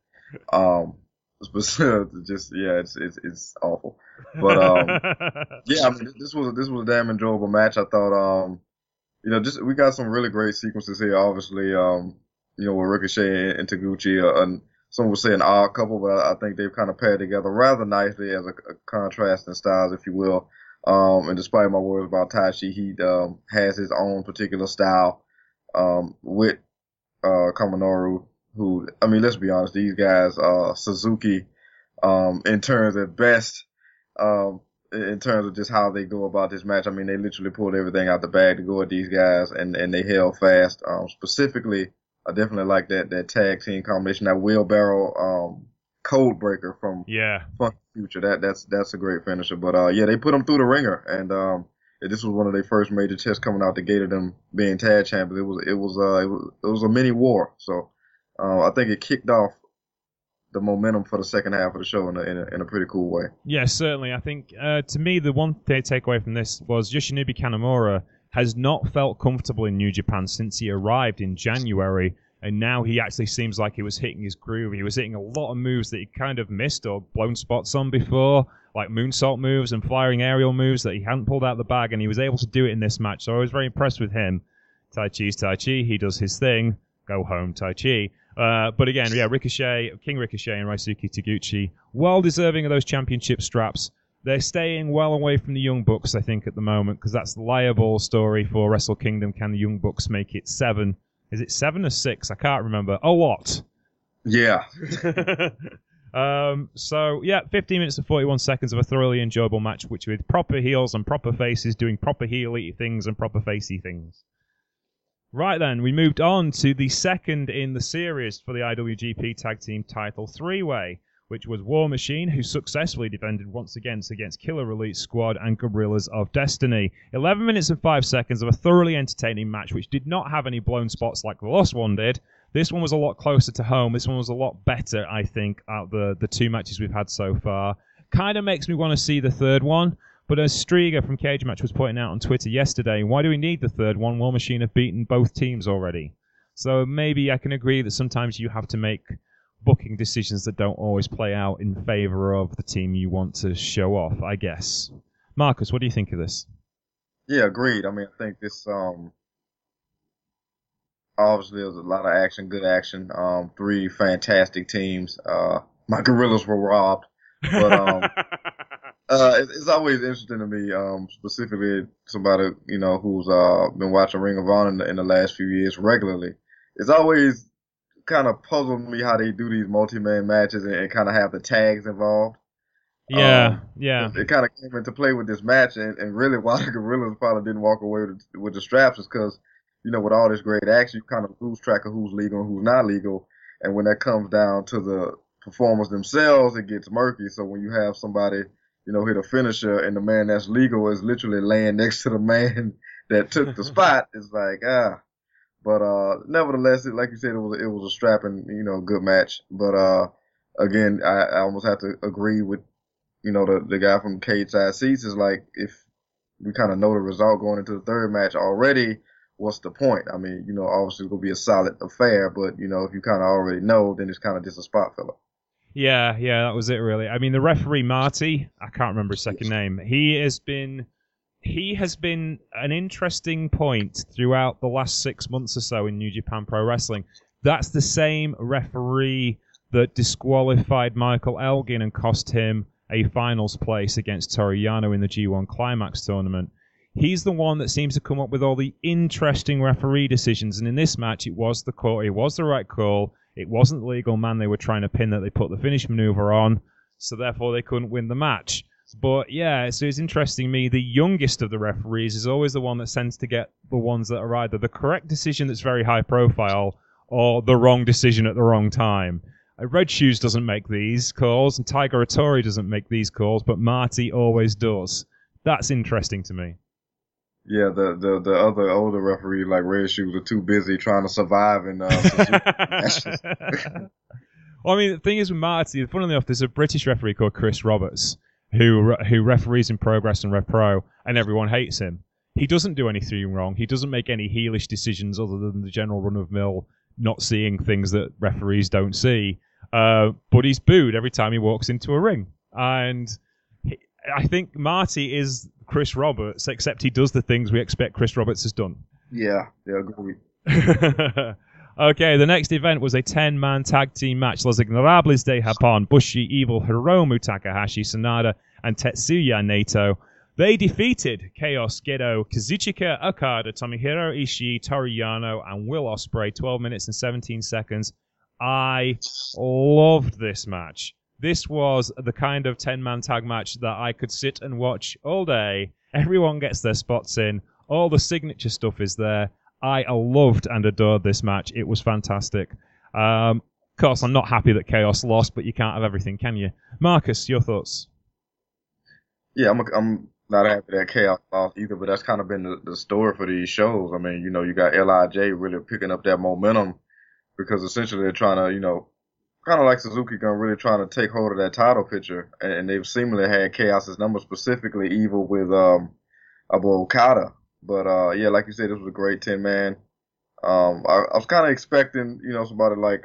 It's awful. But yeah, I mean, this was a damn enjoyable match. I thought, we got some really great sequences here. Obviously, with Ricochet and Taguchi, and some would say an odd couple, but I think they've kind of paired together rather nicely as a contrast in styles, if you will. And despite my words about Taichi, he has his own particular style with Kaminoru, who, I mean, let's be honest, these guys, Suzuki, in terms at best, in terms of just how they go about this match, I mean, they literally pulled everything out the bag to go at these guys, and they held fast. Specifically, I definitely like that tag team combination, that wheelbarrow code breaker from Funky Future. That's a great finisher. But they put them through the ringer, and this was one of their first major tests coming out the gate of them being tag champions. It was a mini war. So I think it kicked off the momentum for the second half of the show in a pretty cool way. Yeah, certainly. I think to me the one takeaway from this was Yoshinobu Kanemaru has not felt comfortable in New Japan since he arrived in January. And now he actually seems like he was hitting his groove. He was hitting a lot of moves that he kind of missed or blown spots on before, like moonsault moves and flying aerial moves that he hadn't pulled out of the bag, and he was able to do it in this match. So I was very impressed with him. Taichi's Taichi. He does his thing. Go home, Taichi. But again, yeah, King Ricochet and Ryusuke Taguchi, well deserving of those championship straps. They're staying well away from the Young Bucks, I think, at the moment, because that's the liable story for Wrestle Kingdom. Can the Young Bucks make it 7? Is it 7 or 6? I can't remember. A lot. Yeah. So, yeah, 15 minutes and 41 seconds of a thoroughly enjoyable match, which with proper heels and proper faces doing proper heel-y things and proper facey things. Right then, we moved on to the second in the series for the IWGP Tag Team Title 3-Way, which was War Machine, who successfully defended once again against Killer Elite Squad and Guerrillas of Destiny. 11 minutes and 5 seconds of a thoroughly entertaining match, which did not have any blown spots like the last one did. This one was a lot closer to home. This one was a lot better, I think, out of the two matches we've had so far. Kind of makes me want to see the third one, but as Striga from Cage Match was pointing out on Twitter yesterday, why do we need the third one? War Machine have beaten both teams already. So maybe I can agree that sometimes you have to make booking decisions that don't always play out in favor of the team you want to show off, I guess. Marcus, what do you think of this? Yeah, agreed. I mean, I think this, obviously there's a lot of action, good action. 3 fantastic teams. My Gorillas were robbed, but, it's always interesting to me, specifically somebody, who's, been watching Ring of Honor in the last few years regularly. It's always kind of puzzled me how they do these multi-man matches and kind of have the tags involved. Yeah. It kind of came into play with this match, and really why the Gorillas probably didn't walk away with the straps is because, with all this great action, you kind of lose track of who's legal and who's not legal. And when that comes down to the performers themselves, it gets murky. So when you have somebody, hit a finisher and the man that's legal is literally laying next to the man that took the spot, it's like, But nevertheless, like you said, it was a strapping, good match. But again, I almost have to agree with, the guy from Cage Side Seats is like, if we kind of know the result going into the third match already, what's the point? I mean, obviously it's gonna be a solid affair, but if you kind of already know, then it's kind of just a spot filler. Yeah, that was it really. I mean, the referee Marty, I can't remember his second name. He has been an interesting point throughout the last 6 months or so in New Japan Pro Wrestling. That's the same referee that disqualified Michael Elgin and cost him a finals place against Toru Yano in the G1 Climax tournament. He's the one that seems to come up with all the interesting referee decisions, and in this match it was the right call. It wasn't the legal man they were trying to pin that they put the finish maneuver on, so therefore they couldn't win the match. But yeah, so it's interesting to me, the youngest of the referees is always the one that tends to get the ones that are either the correct decision that's very high profile or the wrong decision at the wrong time. Red Shoes doesn't make these calls and Tiger Hattori doesn't make these calls, but Marty always does. That's interesting to me. Yeah, the other older referees like Red Shoes are too busy trying to survive in Well, I mean, the thing is with Marty, funnily enough, there's a British referee called Chris Roberts who referees in Progress and Rev Pro, and everyone hates him. He doesn't do anything wrong. He doesn't make any heelish decisions other than the general run-of-mill, not seeing things that referees don't see. But he's booed every time he walks into a ring. And I think Marty is Chris Roberts, except he does the things we expect Chris Roberts has done. Yeah, agreed. Okay, the next event was a 10-man tag team match. Los Ignorables de Japón, Bushi, Evil, Hiromu Takahashi, Sanada, and Tetsuya Naito. They defeated Chaos, Gedo, Kazuchika Okada, Tomohiro Ishii, Toru Yano, and Will Ospreay, 12 minutes and 17 seconds. I loved this match. This was the kind of 10-man tag match that I could sit and watch all day. Everyone gets their spots in. All the signature stuff is there. I loved and adored this match. It was fantastic. Of course, I'm not happy that Chaos lost, but you can't have everything, can you? Marcus, your thoughts? Yeah, I'm not happy that Chaos lost either, but that's kind of been the story for these shows. I mean, you got LIJ really picking up that momentum because essentially they're trying to, kind of like Suzuki Gun, really trying to take hold of that title picture, and they've seemingly had Chaos's number, specifically Evil with Abu Okada. But yeah, like you said, this was a great 10-man. I was kind of expecting, somebody like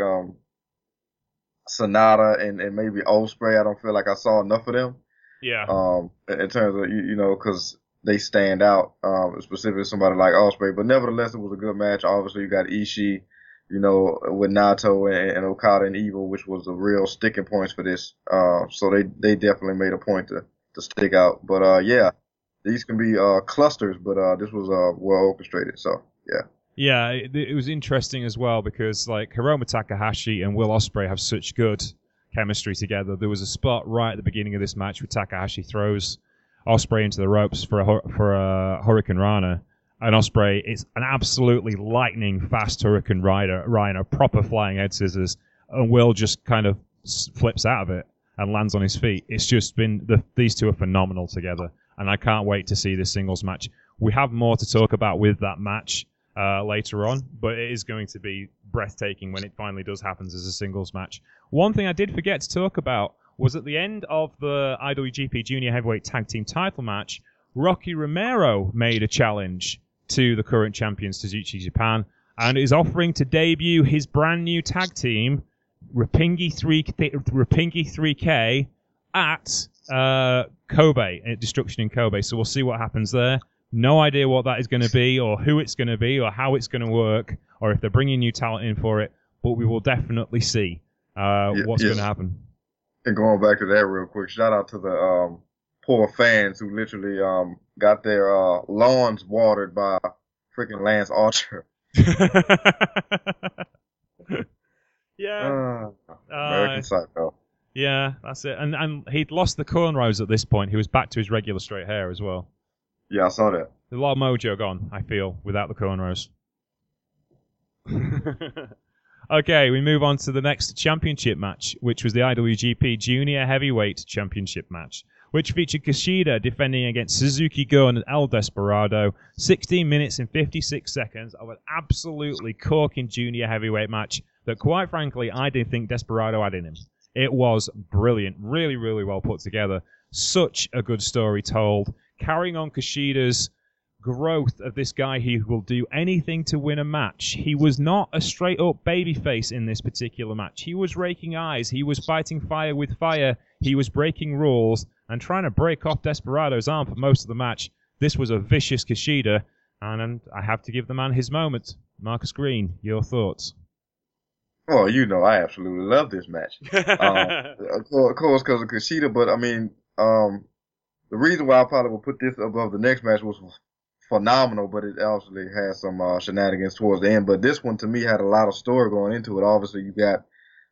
Sonata and maybe Ospreay. I don't feel like I saw enough of them. Yeah. In terms of because they stand out, specifically somebody like Ospreay. But nevertheless, it was a good match. Obviously, you got Ishii, with Naito and Okada and Evil, which was the real sticking points for this. So they definitely made a point to stick out. But yeah, these can be clusters, but this was well orchestrated. So yeah. Yeah, it was interesting as well because like Hiromu Takahashi and Will Ospreay have such good chemistry together. There was a spot right at the beginning of this match where Takahashi throws Ospreay into the ropes for a Hurricane Rana, and Ospreay is an absolutely lightning fast Hurricane Rana, proper flying head scissors, and Will just kind of flips out of it and lands on his feet. It's just been these two are phenomenal together, and I can't wait to see this singles match. We have more to talk about with that match later on, but it is going to be breathtaking when it finally does happen as a singles match. One thing I did forget to talk about was at the end of the IWGP Junior Heavyweight Tag Team title match, Rocky Romero made a challenge to the current champions Suzuki Japan and is offering to debut his brand new tag team, Roppongi 3K, at Kobe, at Destruction in Kobe. So we'll see what happens there. No idea what that is going to be, or who it's going to be, or how it's going to work, or if they're bringing new talent in for it. But we will definitely see what's going to happen. And going back to that real quick, shout out to the poor fans who literally got their lawns watered by freaking Lance Archer. Yeah. American Psycho. Yeah, that's it. And he'd lost the cornrows at this point. He was back to his regular straight hair as well. Yeah, I saw that. There's a lot of mojo gone, I feel, without the cornrows. Okay, we move on to the next championship match, which was the IWGP Junior Heavyweight Championship match, which featured Kushida defending against Suzuki Gun and El Desperado. 16 minutes and 56 seconds of an absolutely corking junior heavyweight match that, quite frankly, I didn't think Desperado had in him. It was brilliant. Really, really well put together. Such a good story told. Carrying on Kushida's growth of this guy who will do anything to win a match. He was not a straight-up babyface in this particular match. He was raking eyes. He was fighting fire with fire. He was breaking rules and trying to break off Desperado's arm for most of the match. This was a vicious Kushida, and I have to give the man his moment. Marcus Green, your thoughts? Well, I absolutely love this match. Of course, because of Kushida, but I mean, the reason why I probably would put this above the next match was phenomenal, but it obviously had some shenanigans towards the end. But this one, to me, had a lot of story going into it. Obviously, you got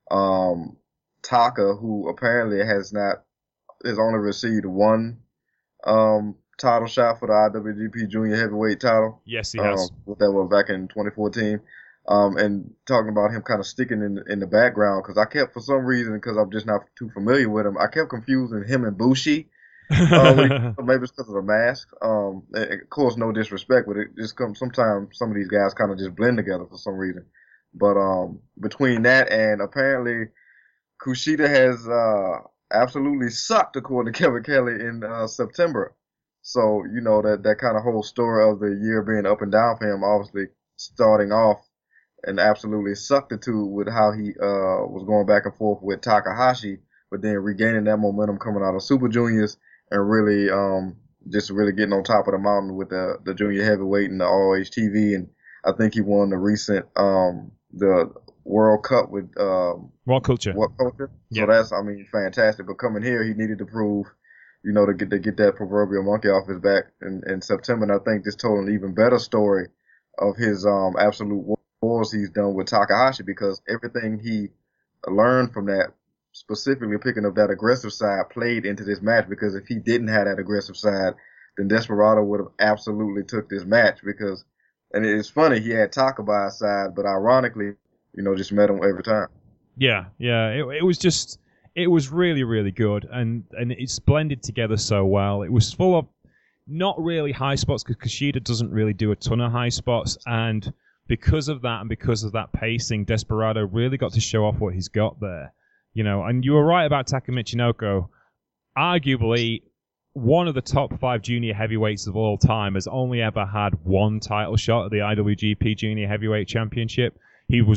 Taka, who apparently has only received one title shot for the IWGP Junior Heavyweight title. Yes, he has. That was back in 2014. And talking about him kind of sticking in the background, because I kept, for some reason, because I'm just not too familiar with him, I kept confusing him and Bushi. Maybe it's because of the mask. Of course, no disrespect, but it just comes sometimes some of these guys kind of just blend together for some reason. But between that and apparently Kushida has absolutely sucked, according to Kevin Kelly, in September. So that kind of whole story of the year being up and down for him, obviously starting off and absolutely sucked it to with how he was going back and forth with Takahashi, but then regaining that momentum coming out of Super Juniors. And really, just really getting on top of the mountain with the junior heavyweight and the ROH TV. And I think he won the recent, the World Cup with, World Culture. So that's, fantastic. But coming here, he needed to prove, to get that proverbial monkey off his back in September. And I think this told an even better story of his, absolute wars he's done with Takahashi, because everything he learned from that, specifically picking up that aggressive side, played into this match, because if he didn't have that aggressive side, then Desperado would have absolutely took this match, because, and it's funny, he had Taka by his side, but ironically, just met him every time. Yeah. It was really, really good, and it's blended together so well. It was full of not really high spots, because Kushida doesn't really do a ton of high spots, and because of that and because of that pacing, Desperado really got to show off what he's got there. And you were right about Taka Michinoku. Arguably, one of the top 5 junior heavyweights of all time has only ever had one title shot at the IWGP Junior Heavyweight Championship. He was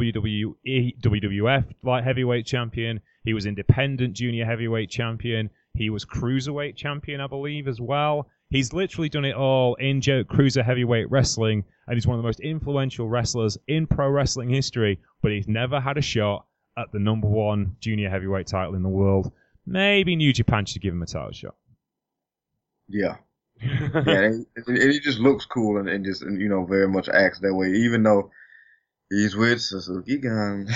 WWF Light Heavyweight Champion. He was Independent Junior Heavyweight Champion. He was Cruiserweight Champion, I believe, as well. He's literally done it all in cruiser heavyweight wrestling, and he's one of the most influential wrestlers in pro wrestling history, but he's never had a shot at the number one junior heavyweight title in the world. Maybe New Japan should give him a title shot. Yeah. Yeah, and he just looks cool and just, you know, very much acts that way, even though he's with Suzuki Gun.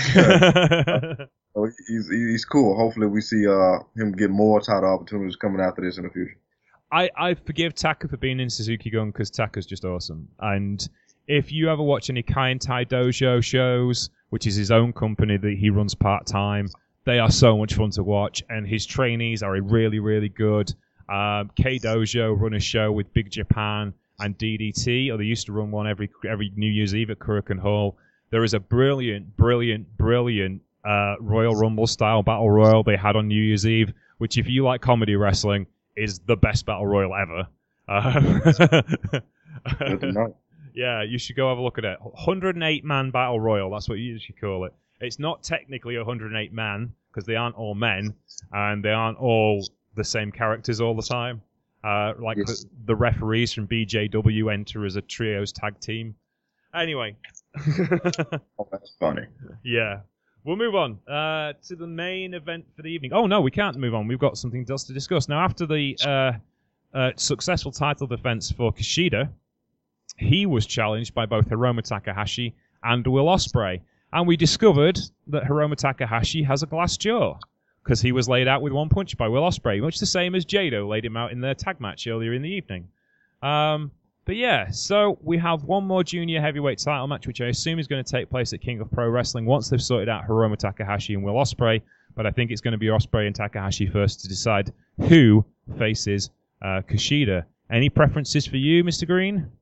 He's cool. Hopefully we see him get more title opportunities coming after this in the future. I forgive Taka for being in Suzuki Gun because Taka's just awesome. And if you ever watch any Kaientai Dojo shows, which is his own company that he runs part-time, they are so much fun to watch. And his trainees are really, really good. K Dojo run a show with Big Japan and DDT, or they used to run one every New Year's Eve at Kurikan Hall. There is a brilliant Royal Rumble style battle royal they had on New Year's Eve, which if you like comedy wrestling is the best battle royal ever. Yeah, you should go have a look at it. 108-man battle royal, that's what you should call it. It's not technically 108 man because they aren't all men and they aren't all the same characters all the time. Yes. The referees from BJW enter as a trios tag team. Anyway. Oh, that's funny. Yeah. We'll move on to the main event for the evening. Oh, no, we can't move on. We've got something else to discuss. Now, after the successful title defense for Kushida, he was challenged by both Hiromu Takahashi and Will Ospreay. And we discovered that Hiromu Takahashi has a glass jaw because he was laid out with one punch by Will Ospreay, much the same as Jado laid him out in their tag match earlier in the evening. But yeah, so we have one more junior heavyweight title match, which I assume is going to take place at King of Pro Wrestling once they've sorted out Hiromu Takahashi and Will Ospreay. But I think it's going to be Ospreay and Takahashi first to decide who faces Kushida. Any preferences for you, Mr. Green?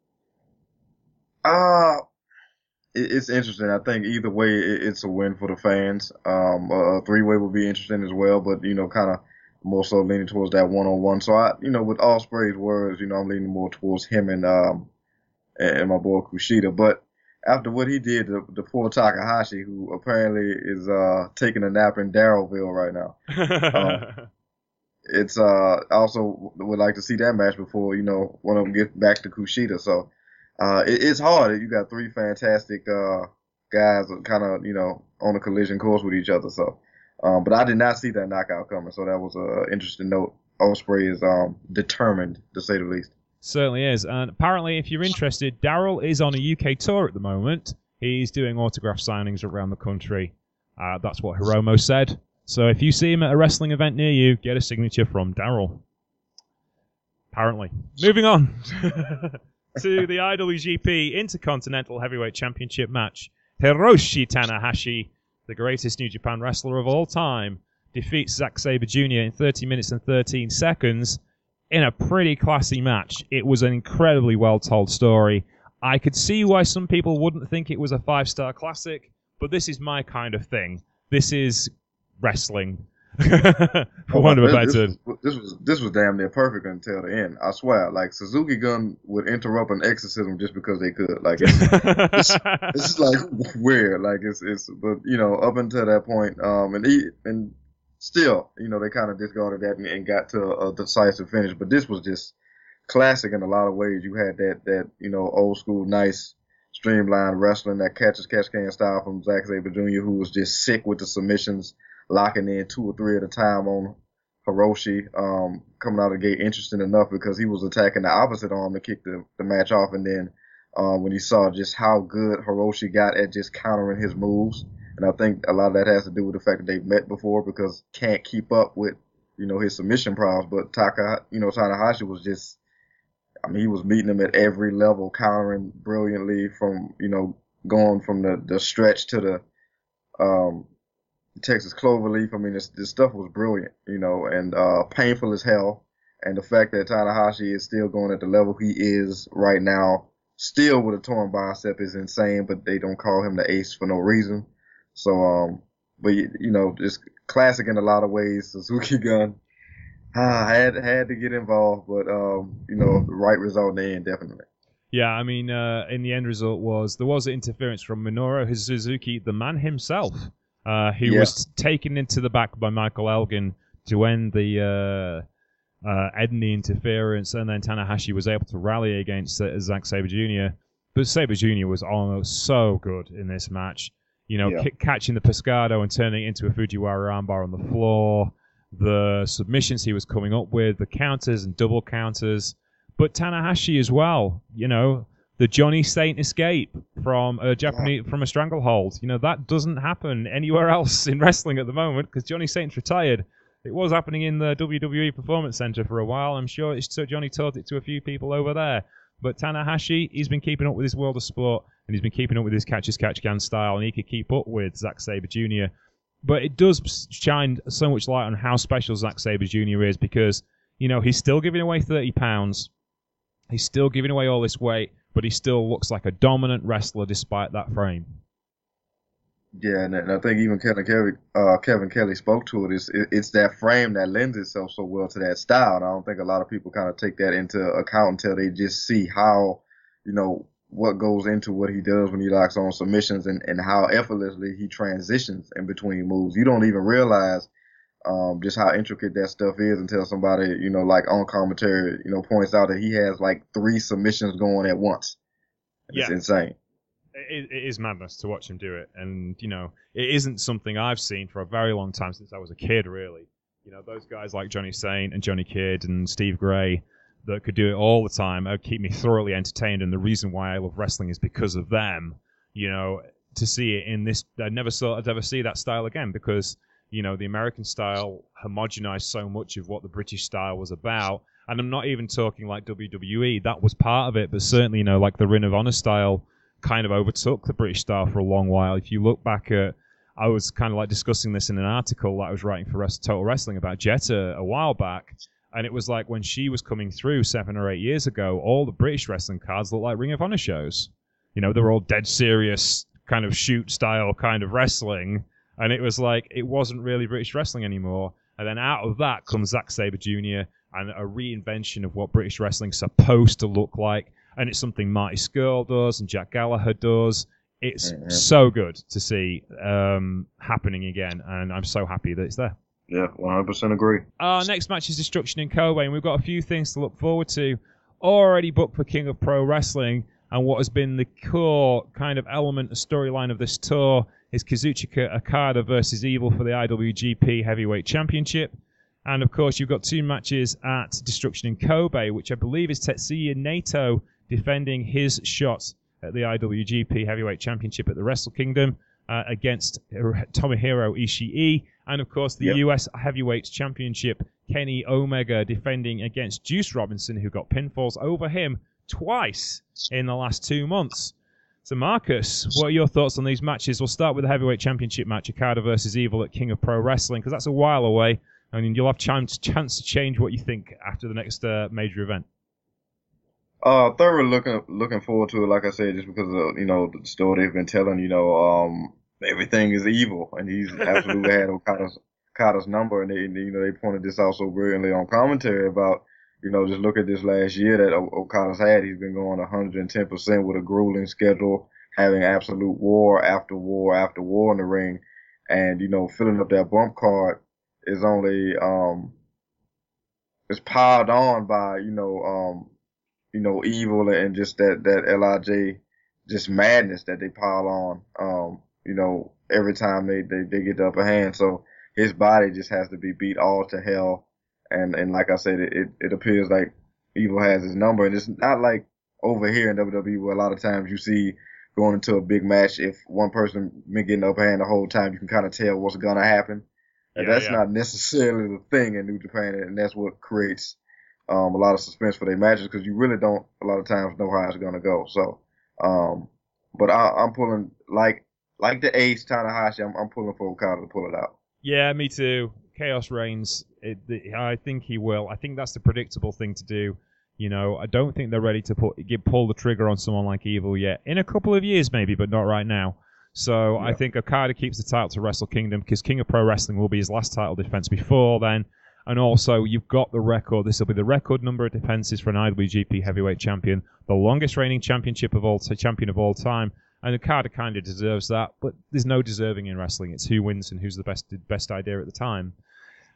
It's interesting. I think either way, it's a win for the fans. A three-way would be interesting as well, but, you know, kind of more so leaning towards that one-on-one. So, with Ospreay's words, I'm leaning more towards him and my boy Kushida. But after what he did to poor Takahashi, who apparently is taking a nap in Darrowville right now, it's also would like to see that match before, one of them get back to Kushida. So it's hard. You got three fantastic guys kind of, on a collision course with each other. So. But I did not see that knockout coming, so that was an interesting note. Ospreay is determined, to say the least. Certainly is. And apparently, if you're interested, Daryl is on a UK tour at the moment. He's doing autograph signings around the country. That's what Hiromu said. So if you see him at a wrestling event near you, get a signature from Daryl. Apparently. Moving on to the IWGP Intercontinental Heavyweight Championship match. Hiroshi Tanahashi, the greatest New Japan wrestler of all time, defeats Zack Sabre Jr. in 30 minutes and 13 seconds in a pretty classy match. It was an incredibly well-told story. I could see why some people wouldn't think it was a 5-star classic, but this is my kind of thing. This is wrestling. For want of a better term. This was damn near perfect until the end. I swear. Like, Suzuki Gun would interrupt an exorcism just because they could. Like, it's like weird. Like, but up until that point, and still, they kind of discarded that and got to a decisive finish. But this was just classic in a lot of ways. You had that old school, nice, streamlined wrestling, that catch can style from Zack Sabre Jr., who was just sick with the submissions, locking in 2 or 3 at a time on Hiroshi, coming out of the gate interesting enough because he was attacking the opposite arm to kick the match off. And then when he saw just how good Hiroshi got at just countering his moves, and I think a lot of that has to do with the fact that they've met before because can't keep up with, his submission problems. But Tanahashi was just, he was meeting him at every level, countering brilliantly from, going from the stretch to the Texas Cloverleaf. This stuff was brilliant, and painful as hell. And the fact that Tanahashi is still going at the level he is right now, still with a torn bicep, is insane. But they don't call him the ace for no reason. So, but just classic in a lot of ways. Suzuki Gun had to get involved, but the right result in the end, definitely. Yeah, in the end result there was interference from Minoru Suzuki, the man himself. He was taken into the back by Michael Elgin to end the ending the interference, and then Tanahashi was able to rally against Zack Sabre Jr. But Sabre Jr. was almost so good in this match. Catching the Pescado and turning it into a Fujiwara armbar on the floor, the submissions he was coming up with, the counters and double counters. But Tanahashi as well, the Johnny Saint escape from a stranglehold. That doesn't happen anywhere else in wrestling at the moment because Johnny Saint's retired. It was happening in the WWE Performance Center for a while. I'm sure Johnny taught it to a few people over there. But Tanahashi, he's been keeping up with his World of Sport, and he's been keeping up with his catch-as-catch-can style, and he could keep up with Zack Sabre Jr. But it does shine so much light on how special Zack Sabre Jr. is because, he's still giving away 30 pounds. He's still giving away all this weight, but he still looks like a dominant wrestler despite that frame. Yeah, and I think even Kevin Kelly spoke to it. It's that frame that lends itself so well to that style. And I don't think a lot of people kind of take that into account until they just see how, what goes into what he does when he locks on submissions and how effortlessly he transitions in between moves. You don't even realize just how intricate that stuff is until somebody, like on commentary, points out that he has like 3 submissions going at once. It's insane. It is madness to watch him do it. And, it isn't something I've seen for a very long time since I was a kid, really. Those guys like Johnny Saint and Johnny Kidd and Steve Gray that could do it all the time keep me thoroughly entertained. And the reason why I love wrestling is because of them. To see it in this, I never thought I'd ever see that style again because, the American style homogenized so much of what the British style was about. And I'm not even talking like WWE. That was part of it. But certainly, like the Ring of Honor style kind of overtook the British style for a long while. If you look back at, I was kind of like discussing this in an article that I was writing for Total Wrestling about Jetta a while back, and it was like when she was coming through 7 or 8 years ago, all the British wrestling cards looked like Ring of Honor shows. They were all dead serious, kind of shoot style kind of wrestling, and it was like, it wasn't really British wrestling anymore. And then out of that comes Zack Sabre Jr. and a reinvention of what British wrestling's supposed to look like. And it's something Marty Scurll does and Jack Gallagher does. It's so good to see happening again, and I'm so happy that it's there. Yeah, 100% agree. Our next match is Destruction in Kobe, and we've got a few things to look forward to. Already booked for King of Pro Wrestling, and what has been the core kind of element, the storyline of this tour is Kazuchika Okada versus Evil for the IWGP Heavyweight Championship. And, of course, you've got 2 matches at Destruction in Kobe, which I believe is Tetsuya Naito defending his shot at the IWGP Heavyweight Championship at the Wrestle Kingdom against Tomohiro Ishii. And, of course, the US Heavyweight Championship, Kenny Omega defending against Juice Robinson, who got pinfalls over him twice in the last 2 months. So, Marcus, what are your thoughts on these matches? We'll start with the Heavyweight Championship match, Okada versus Evil at King of Pro Wrestling, because that's a while away. I mean, you'll have chance to change what you think after the next major event. Thoroughly looking forward to it, like I said, just because of, the story they've been telling, everything is evil, and he's absolutely had Okada's number, and they pointed this out so brilliantly on commentary about, just look at this last year that Okada's had. He's been going 110% with a grueling schedule, having absolute war after war after war in the ring, and, filling up that bump card is only, it's piled on by, Evil and just that LIJ, just madness that they pile on, every time they get the upper hand. So his body just has to be beat all to hell. And like I said, it appears like Evil has his number. And it's not like over here in WWE where a lot of times you see going into a big match, if one person been getting the upper hand the whole time, you can kind of tell what's going to happen. And that's not necessarily the thing in New Japan, and that's what creates a lot of suspense for their matches, because you really don't a lot of times know how it's going to go. So, but I'm pulling like the ace Tanahashi. I'm pulling for Okada to pull it out. Yeah, me too. Chaos reigns. I think he will. I think that's the predictable thing to do. I don't think they're ready to pull the trigger on someone like Evil yet. In a couple of years, maybe, but not right now. So I think Okada keeps the title to Wrestle Kingdom, because King of Pro Wrestling will be his last title defense before then. And also, you've got the record. This will be the record number of defenses for an IWGP Heavyweight Champion, the longest reigning champion of all time. And Okada kind of deserves that, but there's no deserving in wrestling. It's who wins and who's the best idea at the time.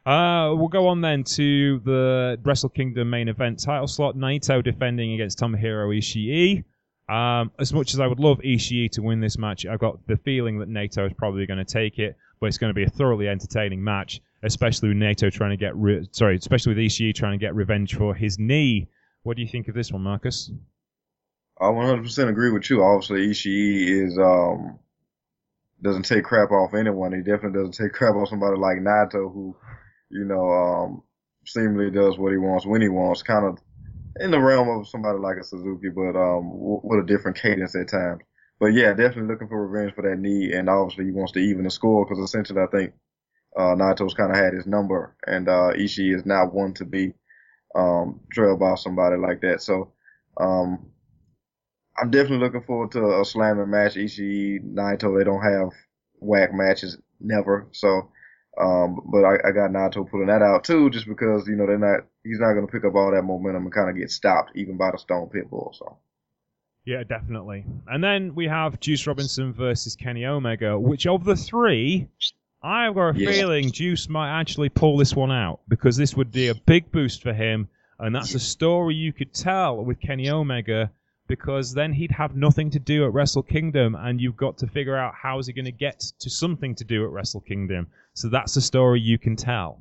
We'll go on then to the Wrestle Kingdom main event title slot. Naito defending against Tomohiro Ishii. As much as I would love Ishii to win this match, I've got the feeling that Naito is probably going to take it, but it's going to be a thoroughly entertaining match, especially with Naito trying to get especially with Ishii trying to get revenge for his knee. What do you think of this one, Marcus? I 100% agree with you. Obviously, Ishii is doesn't take crap off anyone. He definitely doesn't take crap off somebody like Naito, who, seemingly does what he wants when he wants, kind of in the realm of somebody like a Suzuki, but with a different cadence at times. But yeah, definitely looking for revenge for that knee, and obviously he wants to even the score because essentially I think Naito's kind of had his number, and Ishii is now one to be trailed by somebody like that. So I'm definitely looking forward to a slamming match. Ishii, Naito, they don't have whack matches, never. So, but I got Naito pulling that out too, just because he's not going to pick up all that momentum and kind of get stopped even by the Stone Pitbull. So. Yeah, definitely. And then we have Juice Robinson versus Kenny Omega, which of the three, I've got a feeling Juice might actually pull this one out, because this would be a big boost for him, and that's a story you could tell with Kenny Omega, because then he'd have nothing to do at Wrestle Kingdom, and you've got to figure out how is he going to get to something to do at Wrestle Kingdom. So that's a story you can tell.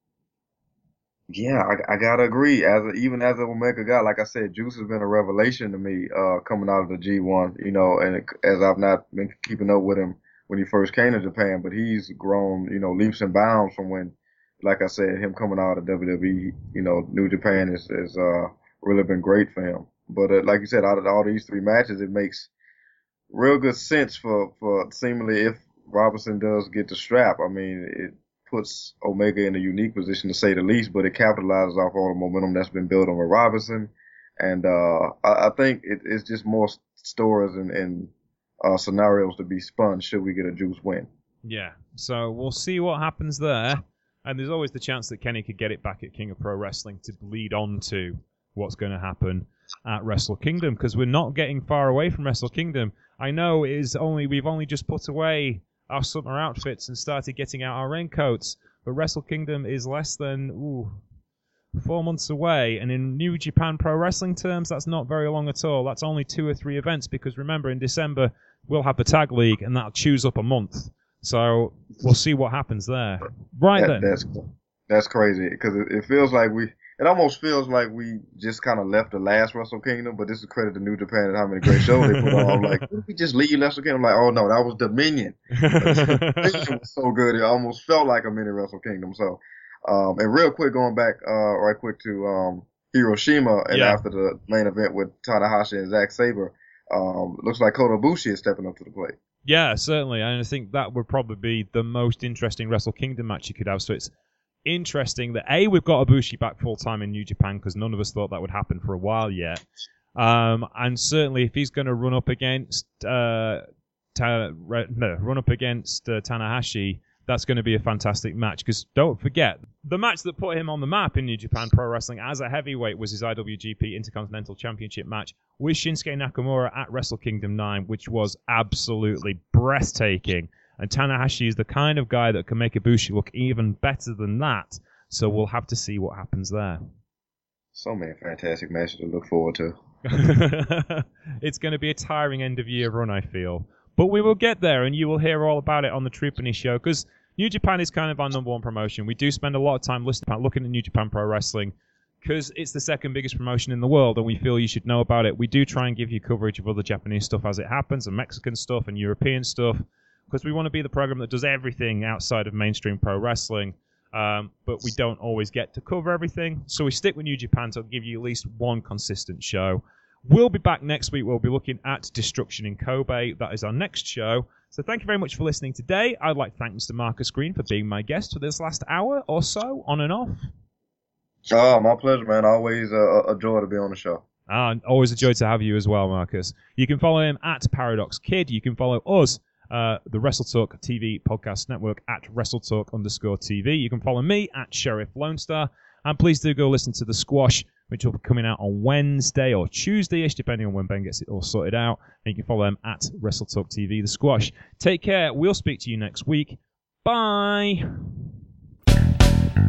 Yeah, I gotta agree. Even as an Omega guy, like I said, Juice has been a revelation to me coming out of the G1. And as I've not been keeping up with him when he first came to Japan, but he's grown, leaps and bounds from when, like I said, him coming out of WWE. New Japan is really been great for him. But like you said, out of all these three matches, it makes real good sense for seemingly if Robinson does get the strap. I mean, it puts Omega in a unique position to say the least, but it capitalizes off all the momentum that's been built on with Robinson. And I think it's just more stories and scenarios to be spun should we get a Juice win. Yeah, so we'll see what happens there. And there's always the chance that Kenny could get it back at King of Pro Wrestling to lead on to what's going to happen at Wrestle Kingdom, because we're not getting far away from Wrestle Kingdom. I know we've only just put away our summer outfits and started getting out our raincoats, but Wrestle Kingdom is less than 4 months away, and in New Japan Pro Wrestling terms, that's not very long at all. That's only 2 or 3 events, because remember, in December, we'll have the Tag League, and that'll chews up a month. So we'll see what happens there. That's crazy, because it feels like it almost feels like we just kind of left the last Wrestle Kingdom, but this is credit to New Japan and how many great shows they put on. Like, did we just leave Wrestle Kingdom? I'm like, oh no, that was Dominion. Dominion was so good, it almost felt like a mini Wrestle Kingdom. So, and real quick, going back right quick to Hiroshima, and after the main event with Tanahashi and Zack Sabre, looks like Kota Ibushi is stepping up to the plate. Yeah, certainly, and I think that would probably be the most interesting Wrestle Kingdom match you could have. So it's interesting that we've got Ibushi back full time in New Japan, because none of us thought that would happen for a while yet. And certainly, if he's going to run up against Tanahashi, that's going to be a fantastic match. Because don't forget, the match that put him on the map in New Japan Pro Wrestling as a heavyweight was his IWGP Intercontinental Championship match with Shinsuke Nakamura at Wrestle Kingdom 9, which was absolutely breathtaking. And Tanahashi is the kind of guy that can make Ibushi look even better than that. So we'll have to see what happens there. So many fantastic matches to look forward to. It's going to be a tiring end-of-year run, I feel. But we will get there, and you will hear all about it on the Troopany Show, because New Japan is kind of our number one promotion. We do spend a lot of time looking at New Japan Pro Wrestling, because it's the second biggest promotion in the world, and we feel you should know about it. We do try and give you coverage of other Japanese stuff as it happens, and Mexican stuff, and European stuff, because we want to be the program that does everything outside of mainstream pro wrestling, but we don't always get to cover everything. So we stick with New Japan to give you at least one consistent show. We'll be back next week. We'll be looking at Destruction in Kobe. That is our next show. So thank you very much for listening today. I'd like to thank Mr. Marcus Green for being my guest for this last hour or so, on and off. Oh, my pleasure, man. Always a joy to be on the show. Always a joy to have you as well, Marcus. You can follow him at Paradox Kid. You can follow us, the Wrestle Talk TV podcast network, at WrestleTalk_TV. You can follow me at Sheriff Lone Star. And please do go listen to The Squash, which will be coming out on Wednesday or Tuesday-ish, depending on when Ben gets it all sorted out. And you can follow him at Wrestle Talk TV, The Squash. Take care. We'll speak to you next week. Bye.